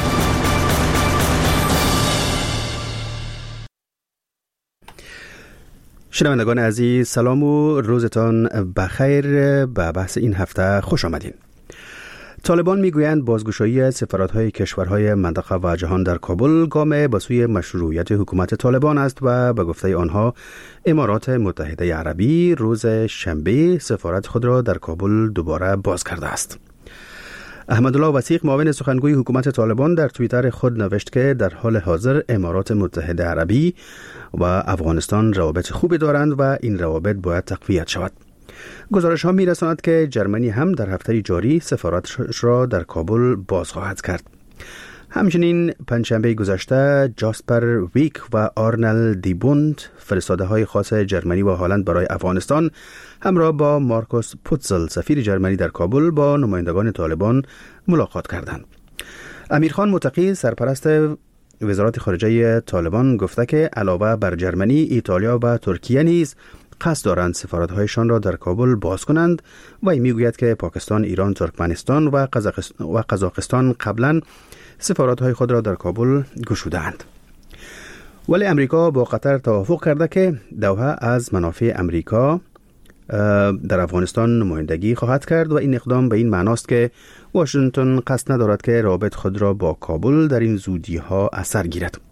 شنوندگان عزیز، سلام و روزتان بخیر. به بحث این هفته خوش آمدین. طالبان میگویند بازگشایی سفارت‌های کشورهای منطقه و جهان در کابل گام به سوی مشروعیت حکومت طالبان است و به گفته آنها امارات متحده عربی روز شنبه سفارت خود را در کابل دوباره باز کرده است. احمدالله وثیق معاون سخنگوی حکومت طالبان در توییتر خود نوشت که در حال حاضر امارات متحده عربی و افغانستان روابط خوبی دارند و این روابط باید تقویت شود. گزارش ها می رساند که جرمنی هم در هفته جاری سفارتش را در کابل باز خواهد کرد. همچنین پنجشنبه گذشته جاسپر ویک و آرنل دیبوند فرستاده های خاص جرمنی و هلند برای افغانستان همراه با مارکوس پوتزل سفیر جرمنی در کابل با نمایندگان طالبان ملاقات کردند. امیرخان متقی سرپرست وزارت خارجه طالبان گفته که علاوه بر جرمنی، ایتالیا و ترکیه نیز قصد دارند سفارت‌هایشان را در کابل باز کنند و این میگوید که پاکستان، ایران، ترکمنستان و قزاقستان قبلا سفارت‌های خود را در کابل گشودند. ولی امریکا با قطر توافق کرده که دوحه از منافع امریکا در افغانستان نمایندگی خواهد کرد و این اقدام به این معناست که واشنگتن قصد ندارد که روابط خود را با کابل در این زودی‌ها اثر گیرد.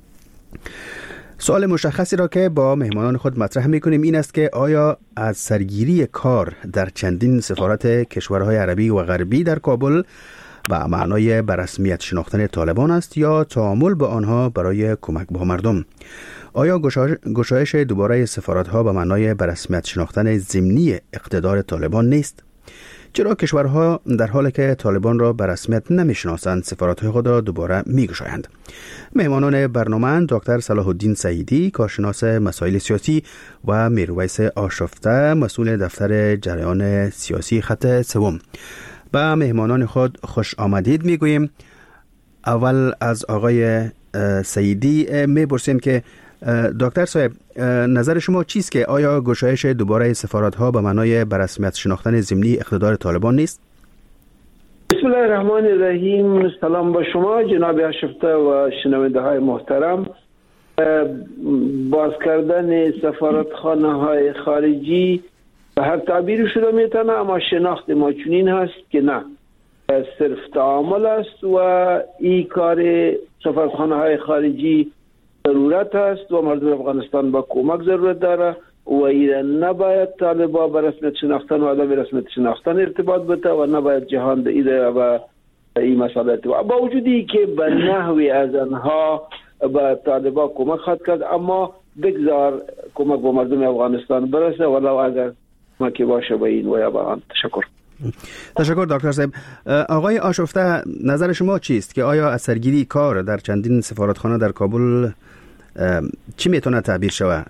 سوال مشخصی را که با مهمانان خود مطرح می‌کنیم این است که آیا از سرگیری کار در چندین سفارت کشورهای عربی و غربی در کابل و معنای به رسمیت شناختن طالبان است یا تعامل با آنها برای کمک با مردم؟ آیا گشایش دوباره سفارت‌ها به معنای به رسمیت شناختن ضمنی اقتدار طالبان نیست؟ چرا کشورها در حالی که طالبان را به رسمیت نمی‌شناسند سفارت‌های خود را دوباره می‌گشایند؟ مهمانان برنامه دکتر صلاح الدین سعیدی، کارشناس مسائل سیاسی و میرویس آشفته، مسئول دفتر جریان سیاسی خط سوم. به مهمانان خود خوش آمدید میگوییم. اول از آقای سعیدی میپرسیم که دکتر صاحب، نظر شما چیست که آیا گشایش دوباره سفارت‌ها به معنای به رسمیت شناختن ضمنی اقتدار طالبان نیست؟ بسم الله الرحمن الرحیم. سلام با شما جناب آشفته و شنونده های محترم. باز کردن سفارتخانه های خارجی به هر تعبیر شده میتونه، اما شناخت ما چنین هست که نه، صرف تعامل است و این کار سفارتخانه های خارجی ضرورت است و مردم افغانستان با کمک ضرورت داره و ایران نباید طالبان به رسمیت شناختن و عدم رسمیت شناختن ارتباط بده و نباید جهان به ایده و این مسئله ارتباط، با وجودی که به نحوی از آنها به طالبان کمک خواهد کرد، اما بگذار کمک به مردم افغانستان برسه ولو اگر کمکی باشه به این و یا به آن. تشکر. تشکر دکتر صاحب. آقای آشفته، نظر شما چیست که آیا از سرگیری کار در چندین سفارتخانه در کابل چی میتونه تعبیر شود؟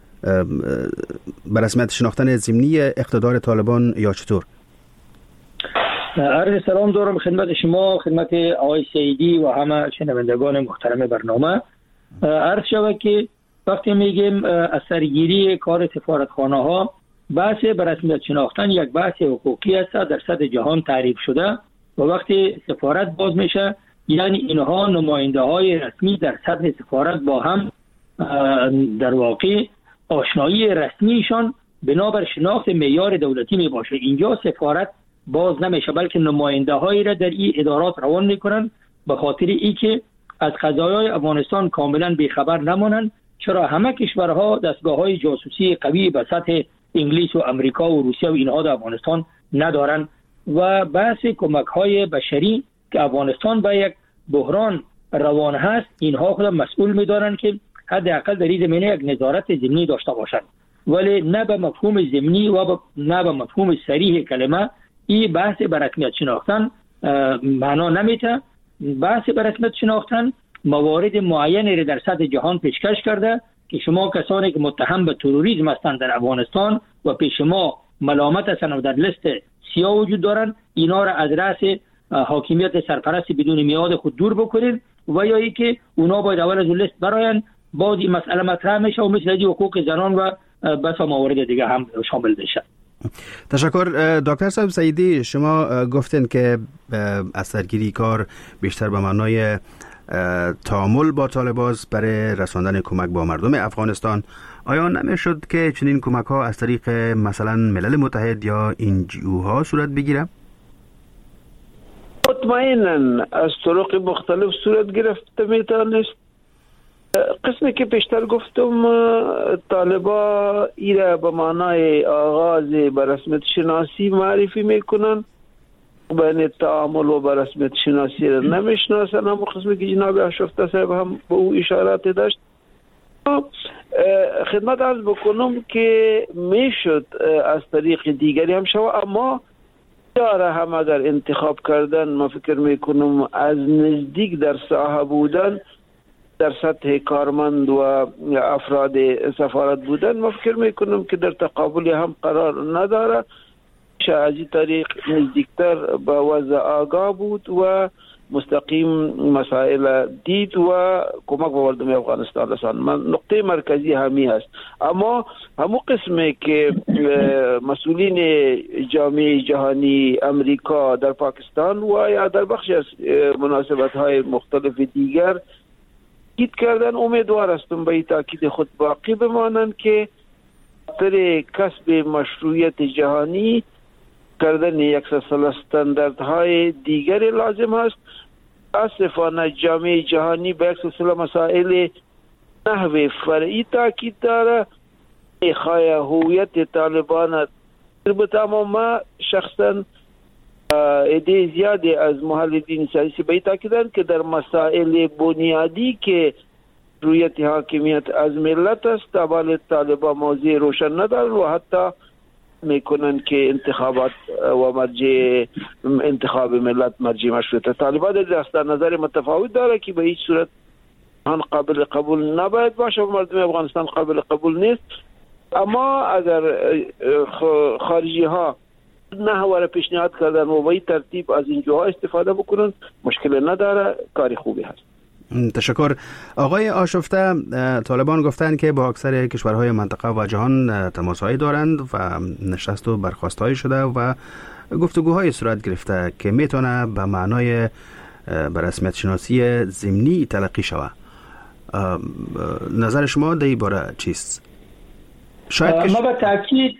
به رسمیت شناختن ضمنی اقتدار طالبان یا چطور؟ عرض سلام دارم خدمت شما، خدمت آقای سیدی و همه شنوندگان محترم برنامه. عرض شود که وقتی میگیم از سرگیری کار سفارتخانه ها، بحث به رسمیت شناختن یک بحث حقوقی است در سطح جهان تعریف شده و وقتی سفارت باز میشه یعنی اینها نماینده های رسمی در سطح سفارت با هم در واقع آشنایی رسمیشان بنابر شناخت معیار دولتی می باشه. اینجا سفارت باز نمیشه بلکه نماینده هایی را در این ادارات روان میکنن به خاطر ای که از قضایای افغانستان کاملا بیخبر نمانند، چرا همه کشورها دستگاه های جاسوسی قوی به سطح انگلیس و امریکا و روسیه و اینها در افغانستان ندارن و بحث کمک های بشری که افغانستان به یک بحران روان هست اینها خود مسئول میدارن که حداقل در این زمینه یک نظارت ضمنی داشته باشند، ولی نه به مفهوم ضمنی و نه به مفهوم صریح کلمه این بحث به رسمیت شناختن معنا نمیده. بحث به رسمیت شناختن موارد معینی را در سطح جهان پیشکش کرده که شما کسانی که متهم به تروریسم هستند در افغانستان و پیش ما ملامت هستند و در لیست سیاه وجود دارند، اینا را از رأس حاکمیت سرپرست بدون میعاد خود دور بکنید و یا ای که اونا باید اول از لیست براین، بعد این مسئله مطرح میشه و مثل دی حقوق زنان و بس موارد دیگه هم شامل بشه. تشکر. دکتر صاحب سیدی، شما گفتین که از سرگیری کار بیشتر به معنای تعامل با طالبان برای رساندن کمک با مردم افغانستان. آیا نمیشد که چنین کمک ها از طریق مثلا ملل متحد یا این جی او ها صورت بگیره؟ مطمئناً از طرق مختلف صورت گرفته میتونست. قسمی که پیشتر گفتم طالبا ایره به معنای آغاز به رسمیت شناسی معرفی میکنن، بین تعامل و به رسمیت شناسی را نمیشناسن. هم قسمی که جناب آشفته صاحب هم به او اشارات داشت. خدمت عرض بکنم که میشد از طریق دیگری هم شود، اما داره هم اگر انتخاب کردن ما فکر میکنم از نزدیک در ساحه بودن، در سطح کارمند و افراد سفارت بودن، ما فکر میکنم که در تقابل هم قرار نداره. از این طریق نزدیکتر به وضع آگاه بود و مستقیم مسائل دید و کمک به مردم افغانستان رساند. من نقطه مرکزی همی هست، اما همون قسمه که مسئولین جامعه جهانی امریکا در پاکستان و یا در بخش از مناسبت های مختلف دیگر تاکید کردن، امیدوار هستم به این تاکید خود باقی بمانند که در کسب مشروعیت جهانی کردن یک سلسله استانداردهای دیگری لازم است. متاسفانه جامعه جهانی به یک سلسله مسائل نحو فرعی تاکید داره. خواهی هویت طالبان البته ما شخصا ایده زیادی از محللین سیاسی به تاکیدند که در مسائل بنیادی که رویت حاکمیت از ملت است تابع طالبان موضوع روشن ندارند و حتی میکنن که انتخابات و مرجع انتخاب ملت مرجع مشروطه. طالبان در دست نظر متفاوت داره که به هیچ صورت آن قابل قبول نباید باشه و مردم افغانستان قابل قبول نیست. اما اگر خارجی ها نحوه را پیشنهاد کردن و به این ترتیب از این جاها استفاده بکنن، مشکل نداره، کاری خوبی هست. تشکر. آقای آشفته، طالبان گفتند که با اکثر کشورهای منطقه و جهان تماسهایی دارند و نشست و برخاستهایی شده و گفتگوهای صورت گرفته که میتونه به معنای به رسمیت شناسی ضمنی تلقی شود. نظر شما در این باره چیست؟ شاید ما به تاکید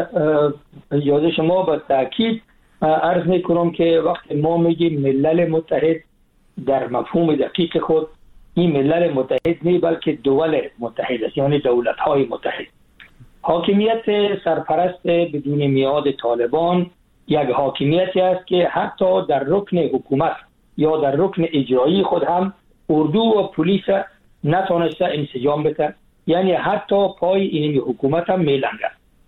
اجازه شما به تاکید عرض میکنم که وقتی ما میگیم ملل متحد در مفهوم دقیق خود، این ملل متحد نه بلکه دول متحد است، یعنی دولت های متحد. حاکمیت سرپرست بدون میعاد طالبان یک حاکمیتی است که حتی در رکن حکومت یا در رکن اجرایی خود هم اردو و پلیس نتونسته انسجام بده، یعنی حتی پای این حکومت هم میلنگه،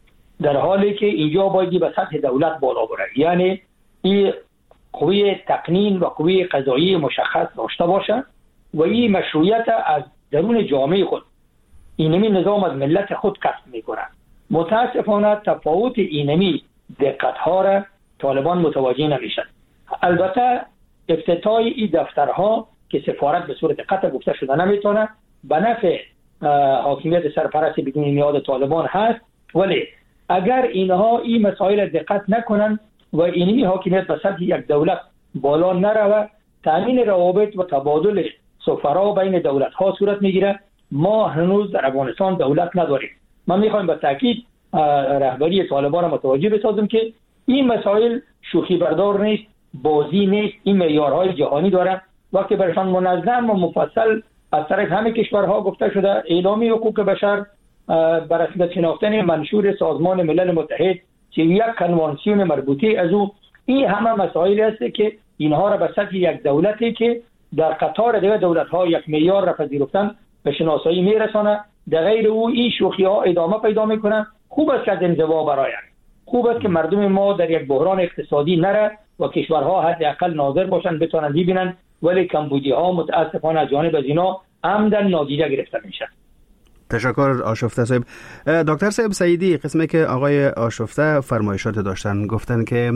در حالی که اینجا باید به سطح دولت بالا بره، یعنی این قوی تقنین و قوی قضایی مشخص داشته باشه و این مشروعیت از درون جامعه خود اینمی نظام از ملت خود کسب میکنه. متاسفانه تفاوت اینمی دقت ها را طالبان متوجه نمیشن. البته افتتاح این دفترها که سفارت به صورت قطع گفته شده نمیتونه به نفع حاکمیت سرپرست بدون میعاد طالبان هست، ولی اگر اینها این مسائل دقت نکنن و اینمی حاکمیت به سطح یک دولت بالا نروه، تامین روابط و تبادل سفرا بین دولت ها صورت میگیره. ما هنوز در افغانستان دولت نداریم. من میخوایم به تاکید رهبری طالبان را متوجه بسازم که این مسائل شوخی بردار نیست، بازی نیست، این معیارهای جهانی داره. وقتی برشان منظم و مفصل از طرف همه کشورها گفته شده اعلامیه حقوق بشر بر رسمیت شناختن منشور سازمان ملل متحد که یک کنوانسیون مربوطه از او، این همه مسائل است که اینها را به سطح یک دولتی که در قطار دیگر دولت ها یک معیار را پذیرفتن به شناسایی میرسانه. در غیر او این شوخی ها ادامه پیدا میکنن. خوب است که از انزوا برآیند، خوب است که مردم ما در یک بحران اقتصادی نره و کشورها حداقل ناظر باشند بتونن ببینن، ولی کمبودی ها متاسفانه از جانب از اینا عمدن نادیده گرفته میشن. تشکر آشفته صاحب. دکتر صاحب سعیدی، قسمی که آقای آشفته فرمایشات داشتن، گفتن که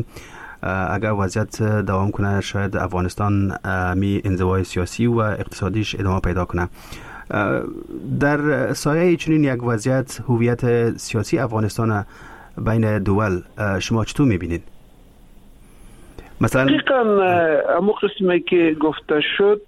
اگر وضعیت دوام کنه شاید افغانستان می انزوای سیاسی و اقتصادیش ادامه پیدا کنه. در سایه چنین یک وضعیت هویت سیاسی افغانستان بین دول شما چطور میبینید؟ مثلا دقیقا امو قسمی که گفته شد،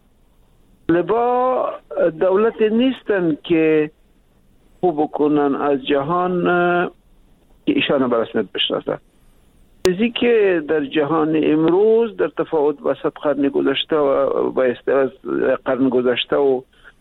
لبا دولت نیستن که خوب کنن از جهان که ایشان به رسمیت بشناسن. چیزی که در جهان امروز در تفاوت با صد قرن گذشته و با از قرن گذشته و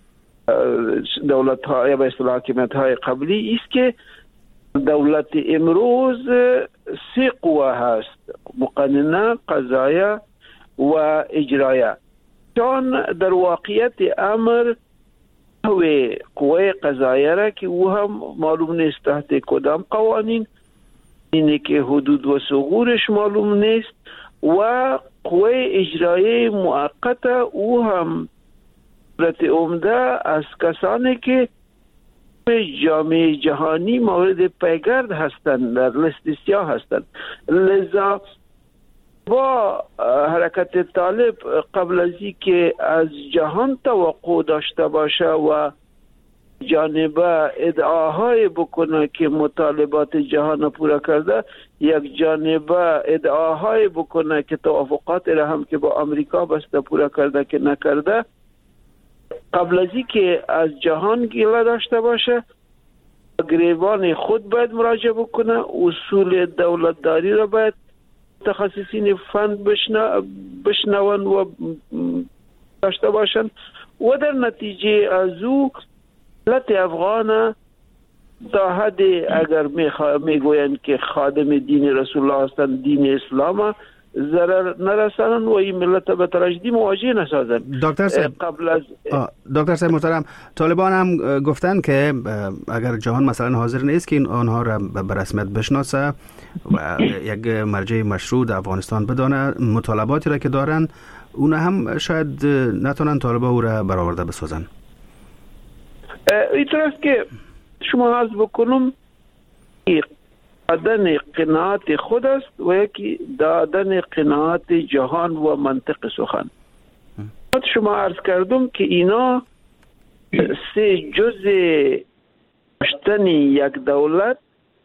دولت های با اصطلاح حاکمیت های قبلی است که دولت امروز سه قوه هست: مقننه، قضایه و اجرایه. چون در واقعیت امر هوی قوه قضایه را که او هم معلوم نیست تحت کدام قوانین، اینه که حدود و ثغورش معلوم نیست، و قوه اجرایه موقته او هم صورت عمده از کسانی که جامعه جهانی مورد پیگرد هستند، در لیست سیاه هستند. لذا با حرکت طالب قبل از این که از جهان توقع داشته باشه و جانبه ادعاهای بکنه که مطالبات جهان پورا کرده، یک جانبه ادعاهای بکنه که توافقات را هم که با امریکا بسته پورا کرده که نکرده، قبل از این که از جهان گله داشته باشه گریبان خود باید مراجعه بکنه. اصول دولتداری را باید متخصصین فن بشنون و داشته باشند و در نتیجه از او ملت افغان تا حد اگر میگویند که خادم دین رسول الله هستند، دین اسلام، ضرر نرسانن و این ملت به تراژدی مواجه نسازن. دکتر صاحب قبل از دکتر صاحب محترم، طالبان هم گفتن که اگر جهان مثلا حاضر نیست که آنها را به رسمیت بشناسه و یک مرجع مشروع در افغانستان بدانه، مطالباتی را که دارن اون هم شاید نتونن طالبان او را برآورده بسازن. اینطور است که شما عرض بکنم دادن قناعت خود است و یکی دادن قناعت جهان و منطق سخن. شما عرض کردم که اینا سه جزء داشتن یک دولت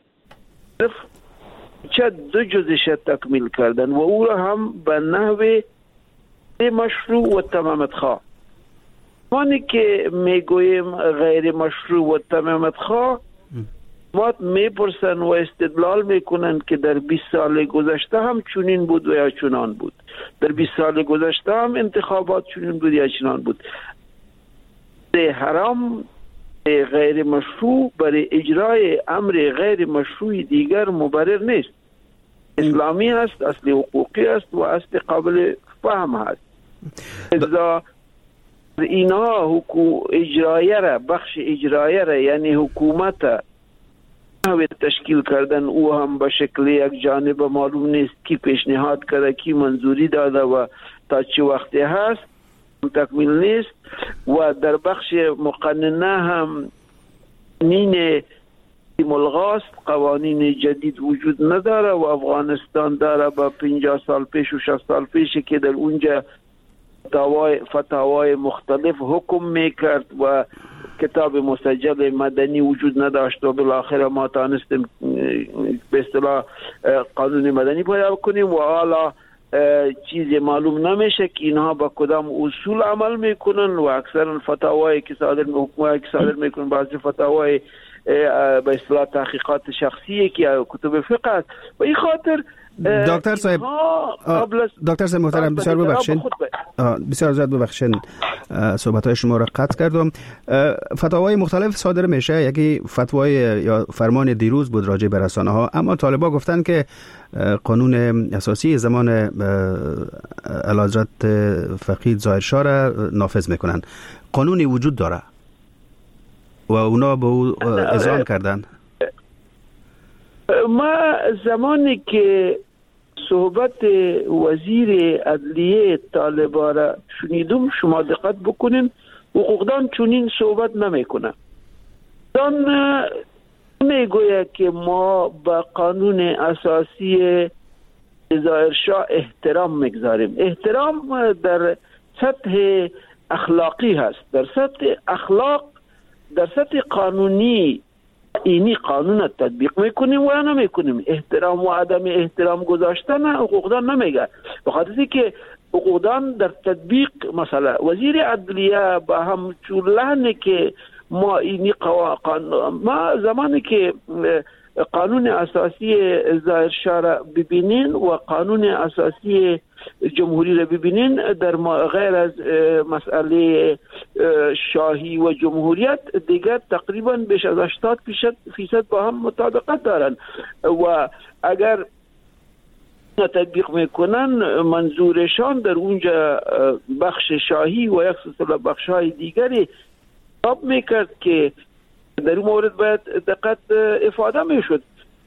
چه دو جزش تکمیل کردن و او را هم به نحو مشروع و تمامت خواه. مانی که میگویم غیر مشروع و تمامت خواه، ما میپرسن و استدلال میکنن که در بیست سال گذشته هم چنین بود و یا چنان بود، در بیست سال گذشته هم انتخابات چنین بود یا چنان بود. ده حرام غیر مشروع برای اجرای امر غیر مشروع دیگر مبرر نیست. اسلامی هست، اصل حقوقی است و اصل قابل فهم هست. ازا اینا حکومت اجرایه را، بخش اجرایه را یعنی حکومت تشکیل کردن، او هم به شکل یک جانب معلوم نیست کی پیشنهاد کرده، کی منظوری داده و تا چه وقتی هست تکمیل نیست. و در بخش مقننه هم نین ملغاست، قوانین جدید وجود نداره و افغانستان داره با پنجاه سال پیش و شصت سال پیش که در اونجا فتاوای مختلف حکم میکرد و کتاب مسجل مدنی وجود نداشت و بالاخره ما تانستیم به اصطلاح قانون مدنی پیدا کنیم و حالا چیزی معلوم نمیشه که اینها با کدام اصول عمل میکنن و اکثر فتاوایی که صادر حکومتی که صادر میکنن بعضی فتاوای به اصطلاح تحقیقات شخصی که کتب فقه است و این خاطر دکتر صاحب دکتر صاحب محترم بسیار ببخشید بسیار زیاد ببخشید صحبت‌های شما را قطع کردم. فتاوای مختلف صادر میشه، یکی فتوای یا فرمان دیروز بود راجع به رسانه‌ها، اما طالبان گفتن که قانون اساسی زمان اعلیحضرت فقید ظاهرشاه را نافذ میکنن. قانونی وجود داره و اونا به او اذعان کردن. ما زمانی که صحبت وزیر عدلیه طالبان را شنیدم، شما دقت بکنین، حقوقدان چنین صحبت نمیکنه. دان میگوید که ما با قانون اساسی ظاهرشاه احترام میگذاریم. احترام در سطح اخلاقی هست، در سطح اخلاق، در سطح قانونی اینی قانون تطبیق میکنیم و نمیکنیم. احترام و عدم احترام گذاشتن حقوقدان نمیگه، بخاطر که حقوقدان در تطبیق مثلا وزیر عدلیه با هم چولهنه که ما اینی قانون، ما زمانی که قانون اساسی ظاهرشاه را ببینین و قانون اساسی جمهوری را ببینین، در غیر از مسئله شاهی و جمهوریت دیگر تقریبا بیش از هشتاد فیصد با هم مطابقت دارن و اگر تطبیق میکنن منظورشان در اونجا بخش شاهی و یک سلسله بخش‌های دیگری تاب میکرد که در این مورد باید دقت افاده میشد.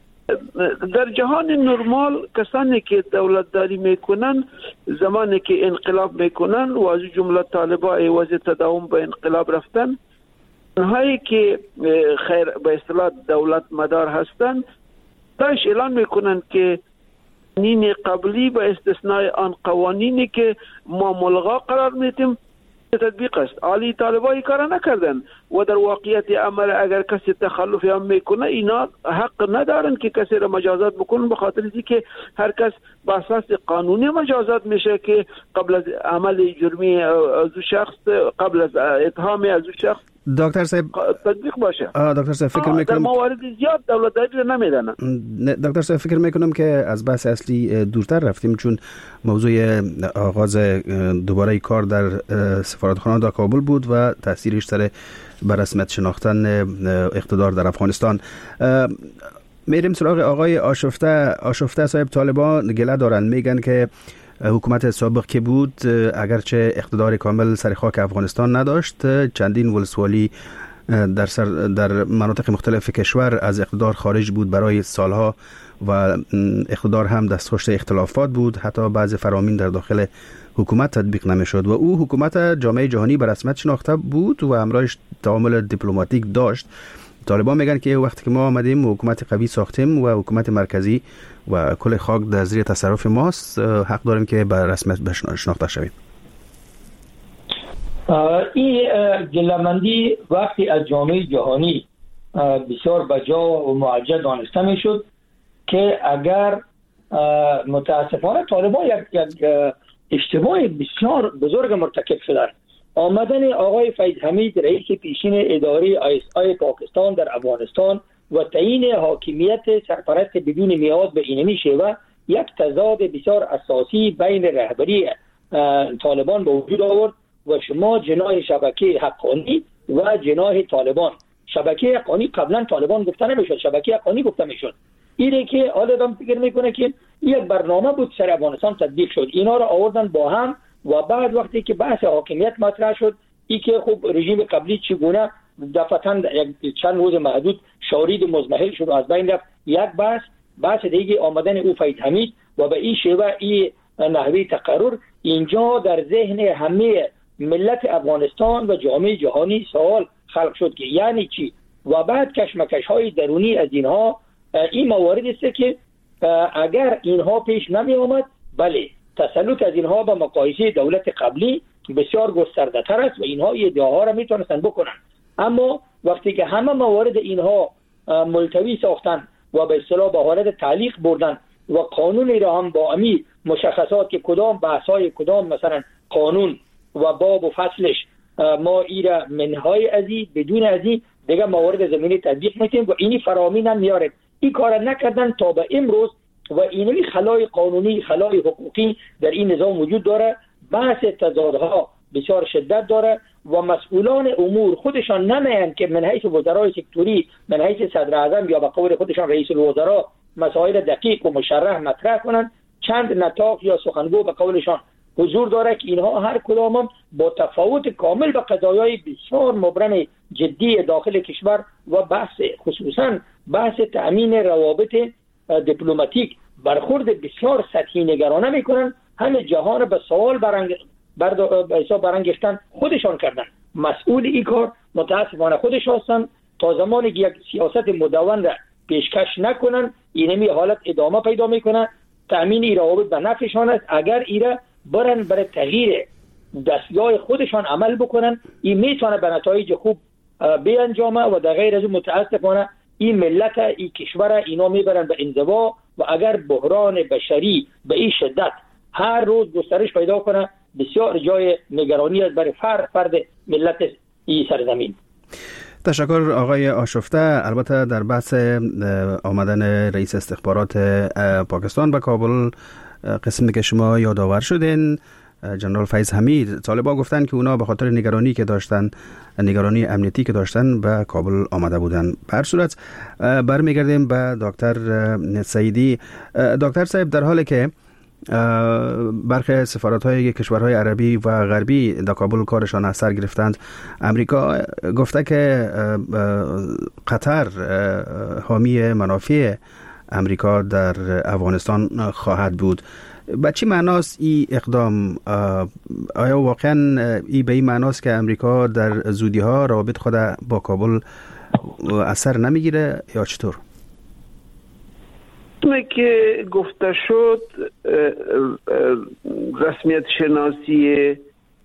در جهان نرمال کسانی که دولتداری میکنن زمانی که انقلاب میکنن و از جمله طالبان عوض تداوم به انقلاب رفتن، اونهایی که خیر به اصطلاح دولت مدار هستن داش اعلان میکنن که نین قبلی به استثناء آن قوانینی که ما ملغا قرار میدیم تطبیق است. عالی طالبایی کار نکردن و در واقعیت عمل اگر کسی تخلفی هم میکنه اینا حق ندارن که کسی را مجازات بکنن، به خاطر اینکه هر کس با اساس قانونی مجازات میشه که قبل از عمل جرمی از شخص، قبل از اتهام از شخص دکتر صاحب تطبیق باشه. دکتر صاحب فکر میکنم در موارد زیاد دولت‌داری نمیدن. دکتر صاحب فکر میکنم که از بحث اصلی دورتر رفتیم، چون موضوع آغاز دوباره کار در سفارتخانه در کابل بود و تاثیرش سر بر رسمیت شناختن اقتدار در افغانستان. میریم سراغ آقای آشفته. آشفته صاحب، طالبان گله دارن، میگن که حکومت سابق که بود اگرچه اقتدار کامل سر خاک افغانستان نداشت، چندین ولسوالی در سر در مناطق مختلف کشور از اقتدار خارج بود برای سالها و اقتدار هم دستخوش اختلافات بود، حتی بعض فرامین در داخل حکومت تطبیق نمیشد و او حکومت جامعه جهانی به رسمیت شناخته بود و همراهش تعامل دیپلماتیک داشت. طالبان میگن که وقتی که ما آمدیم حکومت قوی ساختیم و حکومت مرکزی و کل خاک در زیر تصرف ماست، حق داریم که به رسمیت شناخته شویم. این گله‌مندی وقتی از جامعه جهانی بسیار بجا و موجه دانسته میشد که اگر متاسفانه طالبان یک, یک اشتباه بسیار بزرگ مرتکب شدن، آمدن آقای فیض حمید رئیس پیشین اداره آی اس آی پاکستان در افغانستان و تعیین حاکمیت سرپرست بدون میعاد به اینمی شیوه یک تضاد بسیار اساسی بین رهبری طالبان به وجود آورد و شما جناح شبکه حقانی و جناح طالبان. شبکه حقانی قبلا طالبان گفته نمیشد، شبکه حقانی گفته میشد. اینه که حال آدم فکر میکنه که یک برنامه بود سر افغانستان تطبیق شد، اینا رو آوردن با هم و بعد وقتی که بحث حاکمیت مطرح شد، ای که خب رژیم قبلی چگونه دفعتاً یک چند روز محدود شورید مزمحل شد و از بین رفت، یک بحث بحث دیگه آمدن او فیض حمید و به این شیوه این نحوه تقرر اینجا در ذهن همه ملت افغانستان و جامعه جهانی سوال خلق شد که یعنی چی، و بعد کشمکش های درونی از اینها. این موارد است که اگر اینها پیش نمی آمد، بله تسلط از اینها به مقایسه دولت قبلی بسیار گسترده تر است و اینها ادعاها را میتونستن بکنن، اما وقتی که همه موارد اینها ملتوی ساختن و به اصطلاح به حالت تعلیق بردن و قانون را هم با امی مشخصات که کدام بحث‌های کدام مثلا قانون و باب و فصلش ما ایرا منهای ازی بدون ازی دیگه موارد زمینی تطبیق میتیم و اینی فرامین هم میاره. این کار نکردن تا به امروز و اینمی خلای قانونی خلای حقوقی در این نظام وجود داره. بحث تضادها بسیار شدت داره و مسئولان امور خودشان نمیان که من حیث وزرای سکتوری، من حیث صدر اعظم یا به قول خودشان رئیس الوزراء مسائل دقیق و مشرح مطرح کنند. چند نطاق یا سخنگو به قولشان حضور داره که اینها هر کدام با تفاوت کامل به قضایای بسیار مبرم جدی داخل کشور و بحث خصوصا بحث تأمین روابط دیپلماتیک برخورد بسیار سطحی نگرانه میکنن. همه جهان به سوال برنگ برد... برانگیختن خودشان کردن. مسئول این کار متاسفانه خودش هستن. تا زمانی که یک سیاست مدون را پیشکش نکنن اینمی حالت ادامه پیدا میکنه. تأمین این روابط به نفعشان است. اگر ایره برن برای تغییر دستگاه خودشان عمل بکنن، این میتونه به نتایج خوب بیانجامه و در غیر از متاسفانه این ملت این کشور اینا میبرن به انزوا و اگر بحران بشری به این شدت هر روز گسترش پیدا کنه بسیار جای نگرانی است برای فرد فرد ملت این سرزمین. تشکر آقای آشفته. البته در بحث آمدن رئیس استخبارات پاکستان به کابل قسمی که شما یادآور شدین، جنرال فیض حمید، طالبان گفتن که اونا به خاطر نگرانی که داشتن، نگرانی امنیتی که داشتن به کابل آمده بودن. به هر صورت برمیگردیم به دکتر سعیدی. دکتر صاحب، در حالی که برخی سفارت‌های کشورهای عربی و غربی در کابل کارشان از سر گرفتند، امریکا گفته که قطر حامی منافع امریکا در افغانستان خواهد بود. به چی معناست این اقدام؟ آیا واقعا این به این معناست که امریکا در زودی ها روابط خود با کابل اثر نمیگیره یا چطور؟ که گفته شد رسمیت شناسی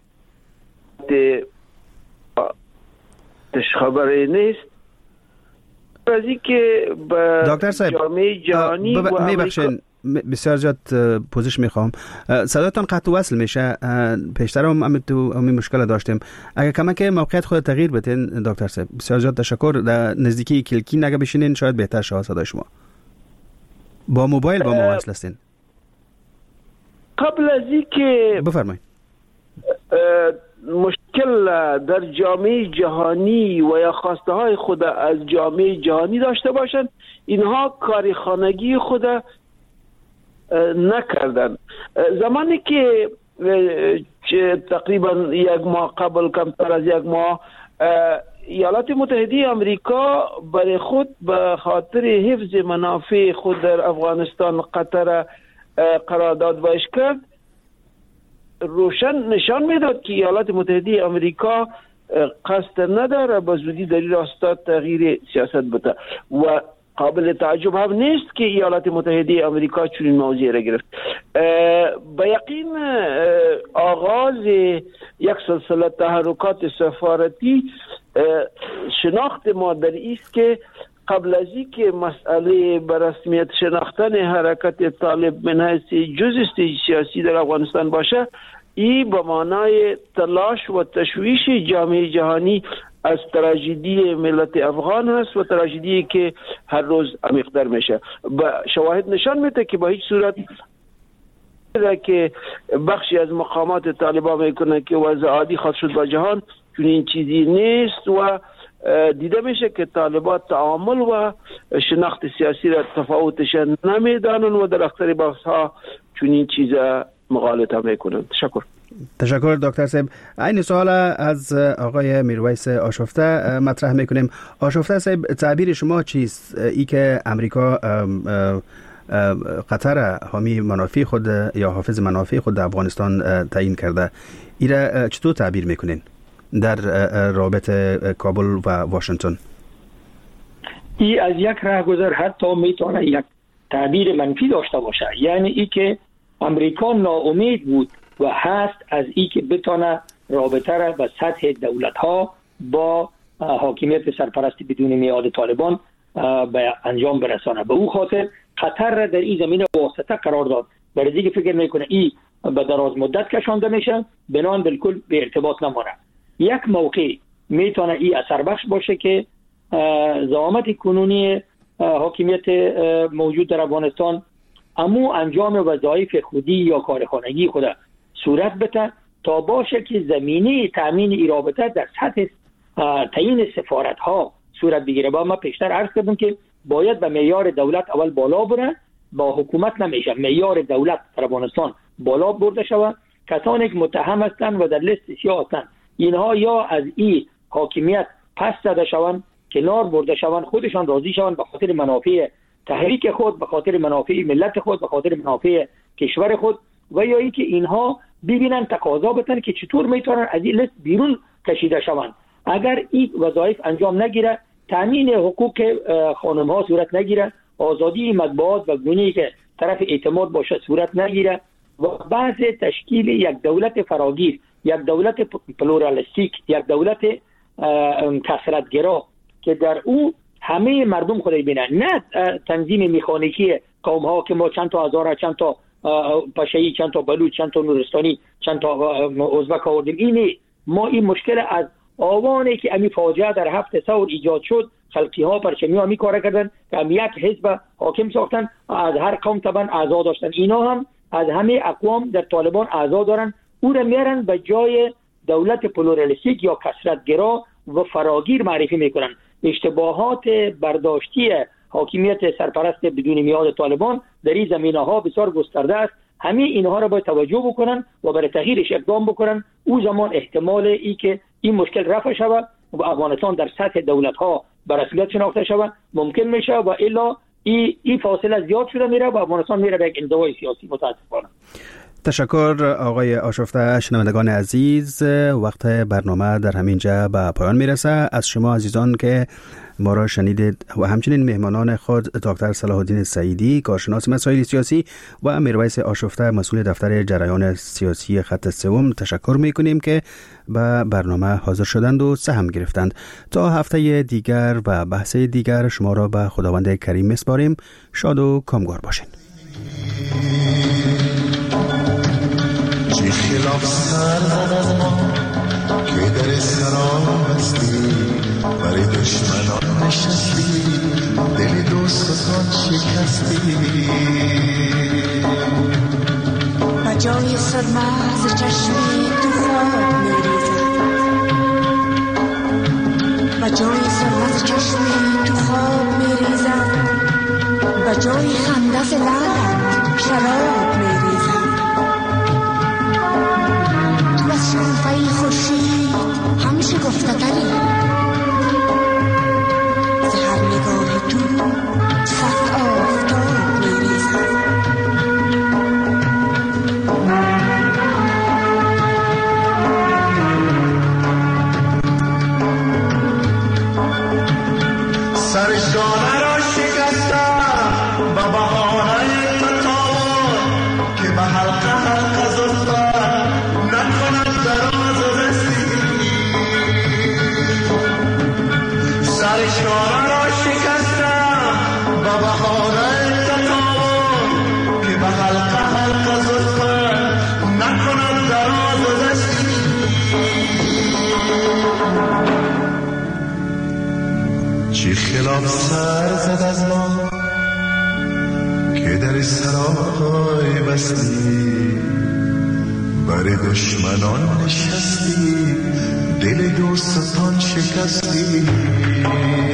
تش خبری نیست از این که به جامعه جهانی و امریکا بسیار زیاد پوزش میخوام، صداتان قطع وصل میشه. پیشتر هم هم تو همین مشکل داشتیم. اگه کمک موقعیت خود تغییر بدین دکتر صاحب بسیار زیاد تشکر. در نزدیکی کلکی نگه بشینین شاید بهتر شه صدای شما. با موبایل با ما وصل هستین. قبل از اینکه بفرمایید مشکل در جامعه جهانی و یا خواسته های خود از جامعه جهانی داشته باشند، اینها کاری خانگی خود نکردن. زمانی که تقریبا یک ماه قبل، کمتر از یک ماه، ایالات متحده آمریکا برای خود به خاطر حفظ منافع خود در افغانستان قطر قرارداد وضع کرد، روشن نشان میداد که ایالات متحده آمریکا قصد نداره به زودی در این راستا تغییر سیاست بده و قابل تعجب هم نیست که ایالات متحده آمریکا چنین موضوعی را گرفت. به یقین آغاز یک سلسله تحرکات سفارتی شناخت ما در ایست که قبل از اینکه مسئله به رسمیت شناختن حرکت طالب من حیث جزء سیاسی در افغانستان باشه، این به معنای تلاش و تشویش جامعه جهانی از تراژدی ملت افغان هست و تراژدی که هر روز عمیق‌تر میشه. شواهد نشان میده که با هیچ صورت که بخشی از مقامات طالبان میکنه که وضع عادی خواهد شد با جهان، چون این چیزی نیست و دیده میشه که طالبان تعامل و شناخت سیاسی را تفاوتش نمیدانن و در اکثر بحث ها چون این چیزا مغالطه میکنن. تشکر. تشکر دکتر صاحب. این سوال از آقای میرویس آشفته مطرح میکنیم. آشفته صاحب، تعبیر شما چیست؟ ای که امریکا قطر حامی منافع خود یا حافظ منافع خود در افغانستان تعیین کرده، ای را چطور تعبیر میکنین در رابطه کابل و واشنگتن؟ ای از یک راهگذر حتی میتونه یک تعبیر منفی داشته باشه، یعنی ای که امریکا ناامید بود و هست از ای که بتونه رابطه را به سطح دولت ها با حاکمیت سرپرست بدون میعاد طالبان به انجام برسانه. به او خاطر قطر را در این زمینه واسطه قرار داد. برای دیگه فکر میکنه ای به دراز مدت کشانده میشه، بنان بالکل به ارتباط نمونه. یک موقع میتونه ای اثر بخش باشه که زعامت کنونی حاکمیت موجود در افغانستان امو انجام وظایف خودی یا کارخانگی خود صورت بده تا باشه که زمینه تامین ای رابطه در سطح تعیین سفارت ها صورت بگیره. با ما پیشتر عرض کردم که باید به معیار دولت اول بالا بره، با حکومت نمیشه، معیار دولت در افغانستان بالا برده شود. کسانی که متهم هستند و در لیست سیاه هستند اینها یا از این حاکمیت پس زده شوند، کنار برده شوند، خودشان راضی شوند به خاطر منافع تحریک خود، به خاطر منافع ملت خود، به خاطر منافع کشور خود، و یا اینکه اینها ببینن تقاضا بتن که چطور میتونن از این لیست بیرون کشیده شوند. اگر این وظایف انجام نگیره، تامین حقوق خانم ها صورت نگیره، آزادی مطبوعات و گونه‌ای که طرف اعتماد باشه صورت نگیره و بعض تشکیل یک دولت فراگیر، یک دولت پلورالیستیک، یک دولت کثرت‌گرا که در او همه مردم خود ببینن، نه تنظیم مکانیکی قوم ها که ما چند تا هزار، چند تا پشه‌ای، چند تا بلوچ، چند تا نورستانی، چند تا ازبک آوردیم. اینه ما این مشکل از آوانی که امی فاجعه در هفت سور ایجاد شد، خلقی ها پرچمی ها می کار کردن که امی یک حزب حاکم ساختن، از هر قوم طبعا اعضا داشتن. اینا هم از همه اقوام در طالبان اعضا دارن، او را میارن به جای دولت پلورالیستیک یا کثرت‌گرا و فراگیر معرفی میکنن. اشتباهات برداشتی حاکمیت سرپرست بدون میعاد طالبان در این زمینه ها بسیار گسترده است. همه اینها را باید توجه بکنن و برای تغییرش اقدام بکنن. او زمان احتمال ای که این مشکل رفع شود و افغانستان در سطح دولت ها به رسمیت شناخته شود ممکن میشه، و الا این ای فاصله زیاد شده میره و افغانستان میره به یک انزوای سیاسی. متاسفانه. تشکر آقای آشفته. شنوندگان عزیز، وقت برنامه در همینجا به پایان میرسه. از شما عزیزان که ما را شنیدید و همچنین مهمانان خود دکتر صلاح الدین سعیدی، کارشناس مسائل سیاسی، و میرویس آشفته، مسئول دفتر جریان سیاسی خط سوم، تشکر میکنیم که به برنامه حاضر شدند و سهم گرفتند. تا هفته دیگر و بحث دیگر شما را به خداوند کریم میسپاریم. شاد و کامگار باشین. چی خلاف سر زدن ما که در سرام هستی، برای دشمنان نشستی، دل دوستان شکستی. و جای سرمغز چشمی تو خواب میریزد، و جای سرمغز چشمی تو خواب میریزد، و جای خنده لعلت شراب میریزد. تو از شنفه خورشید همیشه گفته تری، زهر نگاه تو صد آفتاب میریزد. سرشانه را شکستم با بهانه تتابان، خلاف سر زد از ما که در سرای بستی، بر دشمنان نشستی، دل دوستان شکستی.